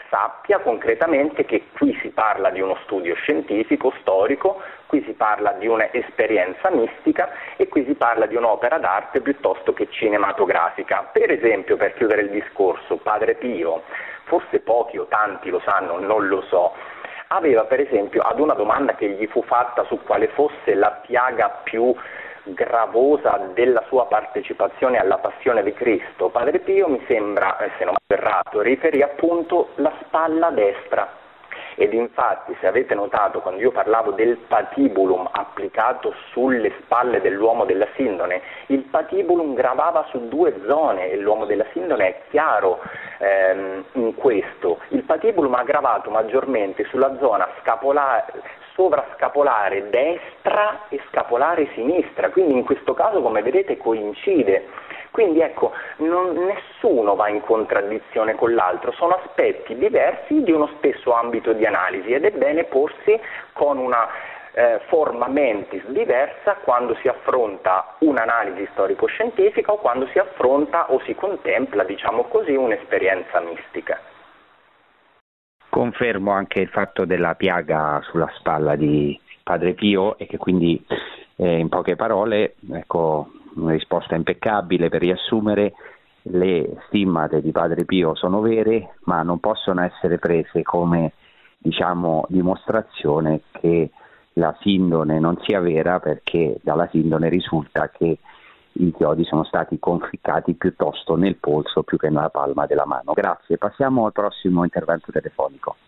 sappia concretamente che qui si parla di uno studio scientifico, storico, qui si parla di un'esperienza mistica e qui si parla di un'opera d'arte piuttosto che cinematografica. Per esempio, per chiudere il discorso, Padre Pio, forse pochi o tanti lo sanno, non lo so, aveva per esempio, ad una domanda che gli fu fatta su quale fosse la piaga più gravosa della sua partecipazione alla passione di Cristo, Padre Pio, mi sembra, se non vado errato, riferì appunto la spalla destra. Ed infatti, se avete notato, quando io parlavo del patibulum applicato sulle spalle dell'uomo della sindone, il patibulum gravava su due zone e l'uomo della sindone è chiaro in questo. Il patibulum ha gravato maggiormente sulla zona sovrascapolare destra e scapolare sinistra, quindi in questo caso, come vedete, coincide. Quindi ecco, nessuno va in contraddizione con l'altro, sono aspetti diversi di uno stesso ambito di analisi ed è bene porsi con una forma mentis diversa quando si affronta un'analisi storico-scientifica o quando si affronta o si contempla, diciamo così, un'esperienza mistica. Confermo anche il fatto della piaga sulla spalla di Padre Pio e che quindi in poche parole, ecco, una risposta impeccabile per riassumere: le stimmate di Padre Pio sono vere, ma non possono essere prese come, diciamo, dimostrazione che la sindone non sia vera, perché dalla sindone risulta che i chiodi sono stati conficcati piuttosto nel polso più che nella palma della mano. Grazie, passiamo al prossimo intervento telefonico.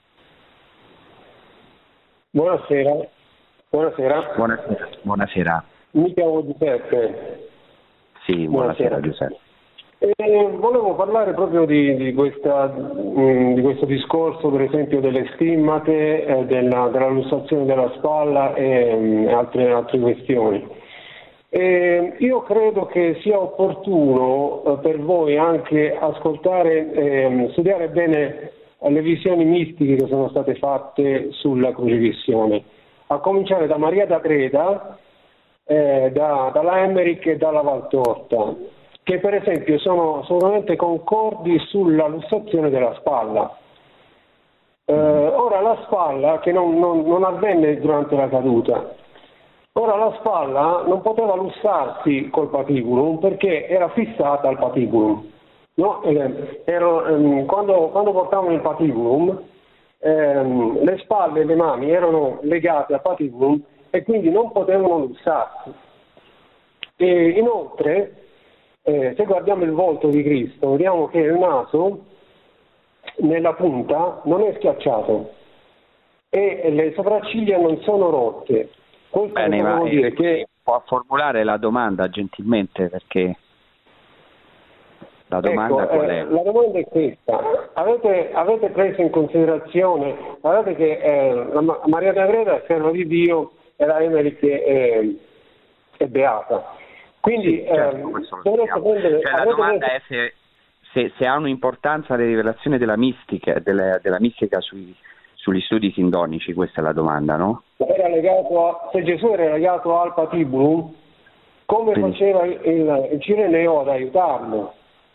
Buonasera. Buonasera. Mi chiamo Giuseppe. Sì, buonasera Giuseppe. Volevo parlare proprio di questo discorso, per esempio, delle stimmate, della lussazione della spalla e altre questioni. Io credo che sia opportuno per voi anche ascoltare, studiare bene le visioni mistiche che sono state fatte sulla crocifissione, a cominciare da Maria d'Agreda, dalla Emmerich e dalla Valtorta, che per esempio sono assolutamente concordi sulla lussazione della spalla. Ora la spalla, che non avvenne durante la caduta, ora la spalla non poteva lussarsi col patibulum perché era fissata al patibulum. No? Quando portavano il patibulum, le spalle e le mani erano legate al patibulum e quindi non potevano lussarsi. E inoltre, se guardiamo il volto di Cristo, vediamo che il naso nella punta non è schiacciato e le sopracciglia non sono rotte. Questo bene, ma perché può formulare la domanda gentilmente, perché la domanda qual è? La domanda è questa: avete preso in considerazione, guardate che Maria d'Agreda, serva di Dio, era Emmerich e beata. Quindi la domanda è se ha un'importanza le rivelazioni della mistica, della mistica sugli studi sindonici, questa è la domanda, no? Se Gesù era legato al patibulum, come faceva il Cireneo ad aiutarlo?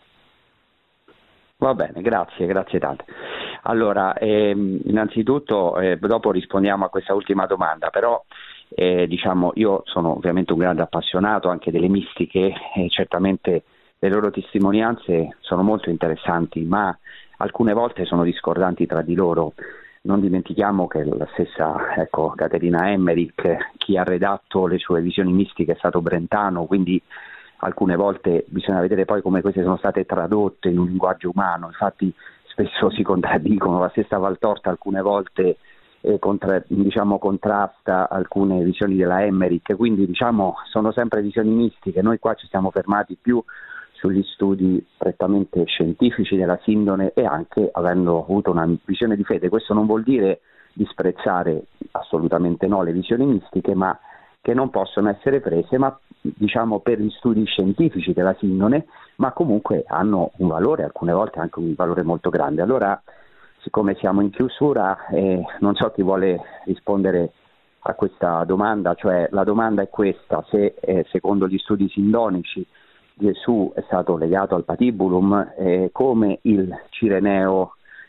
Va bene, grazie tante. Allora, innanzitutto dopo rispondiamo a questa ultima domanda, però diciamo, io sono ovviamente un grande appassionato anche delle mistiche e certamente le loro testimonianze sono molto interessanti, ma alcune volte sono discordanti tra di loro. Non dimentichiamo che la stessa Caterina Emmerich, chi ha redatto le sue visioni mistiche è stato Brentano, quindi alcune volte bisogna vedere poi come queste sono state tradotte in un linguaggio umano, infatti spesso si contraddicono. La stessa Valtorta alcune volte contrasta alcune visioni della Emmerich, quindi diciamo sono sempre visioni mistiche. Noi qua ci siamo fermati più sugli studi prettamente scientifici della sindone e anche avendo avuto una visione di fede. Questo non vuol dire disprezzare, assolutamente no, le visioni mistiche, ma che non possono essere prese, ma diciamo per gli studi scientifici della sindone, ma comunque hanno un valore, alcune volte anche un valore molto grande. Allora, siccome siamo in chiusura, non so chi vuole rispondere a questa domanda, cioè la domanda è questa: se secondo gli studi sindonici Gesù è stato legato al patibulum, come il Cireneo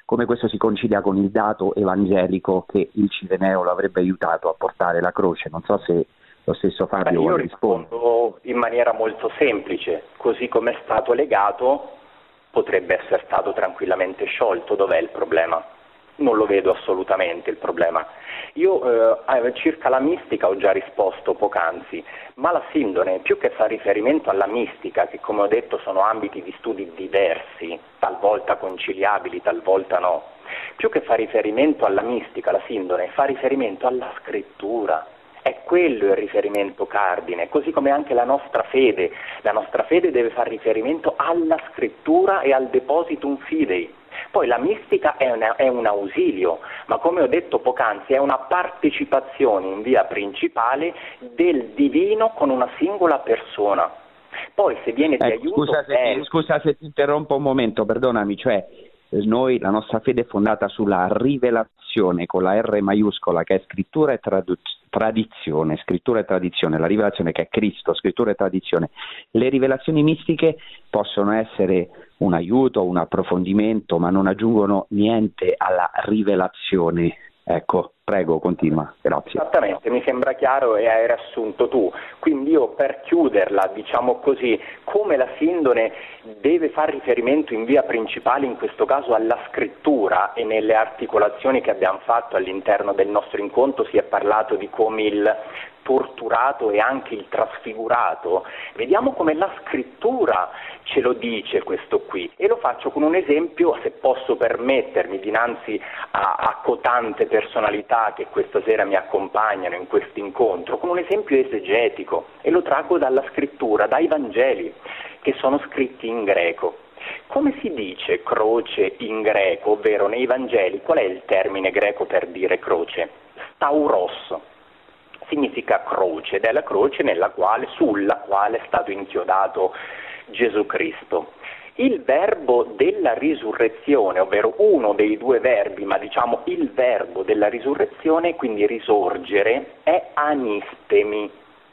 come questo si concilia con il dato evangelico che il Cireneo lo avrebbe aiutato a portare la croce. Non so se lo stesso Fabio io risponde. Rispondo in maniera molto semplice, così come è stato legato potrebbe essere stato tranquillamente sciolto. Dov'è il problema? Non lo vedo assolutamente il problema. Io circa la mistica ho già risposto poc'anzi, ma la sindone, più che fa riferimento alla mistica, che come ho detto sono ambiti di studi diversi, talvolta conciliabili, talvolta no, più che fa riferimento alla mistica, la sindone fa riferimento alla scrittura. È quello il riferimento cardine, così come anche la nostra fede. La nostra fede deve fare riferimento alla scrittura e al depositum fidei. Poi la mistica è un ausilio, ma come ho detto poc'anzi è una partecipazione in via principale del divino con una singola persona. Poi se viene di aiuto... Scusa se ti interrompo un momento, perdonami, cioè noi, la nostra fede è fondata sulla rivelazione con la R maiuscola, che è scrittura e tradizione, scrittura e tradizione, la rivelazione che è Cristo, scrittura e tradizione. Le rivelazioni mistiche possono essere un aiuto, un approfondimento, ma non aggiungono niente alla rivelazione. Ecco, prego, continua, grazie. Esattamente, mi sembra chiaro e hai riassunto tu. Quindi io, per chiuderla, diciamo così, come la sindone deve fare riferimento in via principale, in questo caso alla scrittura, e nelle articolazioni che abbiamo fatto all'interno del nostro incontro si è parlato di come il torturato e anche il trasfigurato, vediamo come la scrittura ce lo dice questo qui, e lo faccio con un esempio, se posso permettermi, dinanzi a cotante personalità che questa sera mi accompagnano in questo incontro, con un esempio esegetico, e lo traggo dalla scrittura, dai Vangeli, che sono scritti in greco. Come si dice croce in greco, ovvero nei Vangeli? Qual è il termine greco per dire croce? Stauros. Significa croce, ed è la croce sulla quale è stato inchiodato Gesù Cristo. Il verbo della risurrezione, ovvero uno dei due verbi, ma diciamo il verbo della risurrezione, quindi risorgere, è anistemi.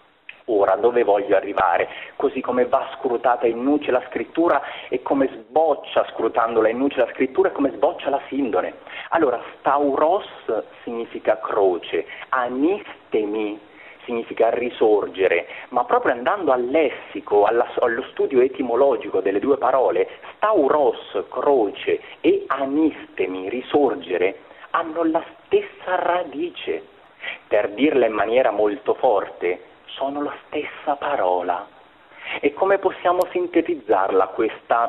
Ora, dove voglio arrivare? Così come va scrutata in nuce la scrittura e come sboccia, scrutandola in nuce la scrittura, e come sboccia la sindone. Allora, stauros significa croce, anistemi significa risorgere, ma proprio andando al lessico, allo studio etimologico delle due parole, stauros, croce, e anistemi, risorgere, hanno la stessa radice. Per dirla in maniera molto forte, sono la stessa parola. E come possiamo sintetizzarla questa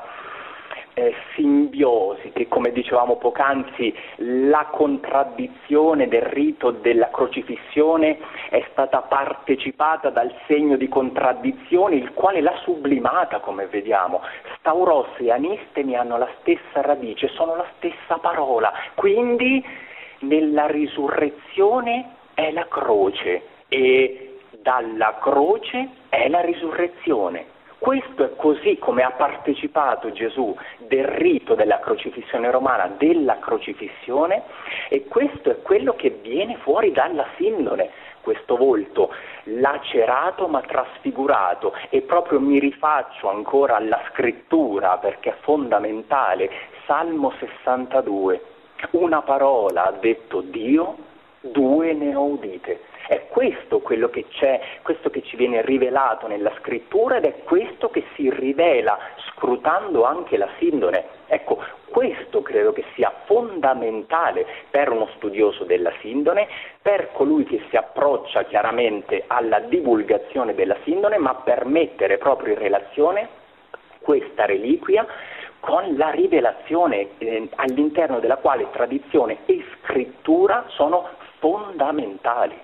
simbiosi, che come dicevamo poc'anzi, la contraddizione del rito della crocifissione è stata partecipata dal segno di contraddizione, il quale l'ha sublimata, come vediamo. Stauros e anistemi hanno la stessa radice, sono la stessa parola, quindi nella risurrezione è la croce e dalla croce è la risurrezione. Questo è così come ha partecipato Gesù del rito della crocifissione romana, della crocifissione, e questo è quello che viene fuori dalla sindone, questo volto lacerato ma trasfigurato. E proprio mi rifaccio ancora alla scrittura, perché è fondamentale. Salmo 62, una parola ha detto Dio, due ne ho udite. È questo quello che c'è, questo che ci viene rivelato nella scrittura, ed è questo che si rivela scrutando anche la sindone. Ecco, questo credo che sia fondamentale per uno studioso della sindone, per colui che si approccia chiaramente alla divulgazione della sindone, ma per mettere proprio in relazione questa reliquia con la rivelazione all'interno della quale tradizione e scrittura sono fondamentali.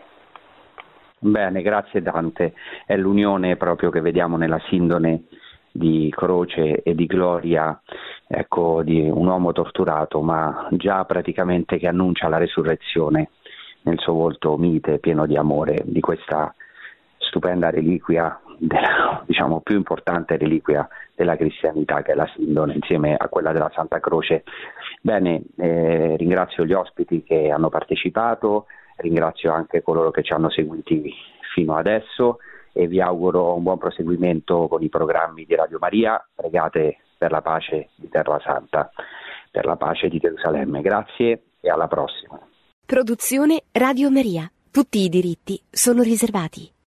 Bene, grazie Dante. È l'unione proprio che vediamo nella sindone di croce e di gloria, ecco, di un uomo torturato, ma già praticamente che annuncia la resurrezione nel suo volto mite, pieno di amore, di questa stupenda reliquia, diciamo più importante reliquia della cristianità, che è la sindone, insieme a quella della Santa Croce. Bene, ringrazio gli ospiti che hanno partecipato, ringrazio anche coloro che ci hanno seguiti fino adesso e vi auguro un buon proseguimento con i programmi di Radio Maria. Pregate per la pace di Terra Santa. per la pace di Gerusalemme. Grazie e alla prossima. Produzione Radio Maria. Tutti i diritti sono riservati.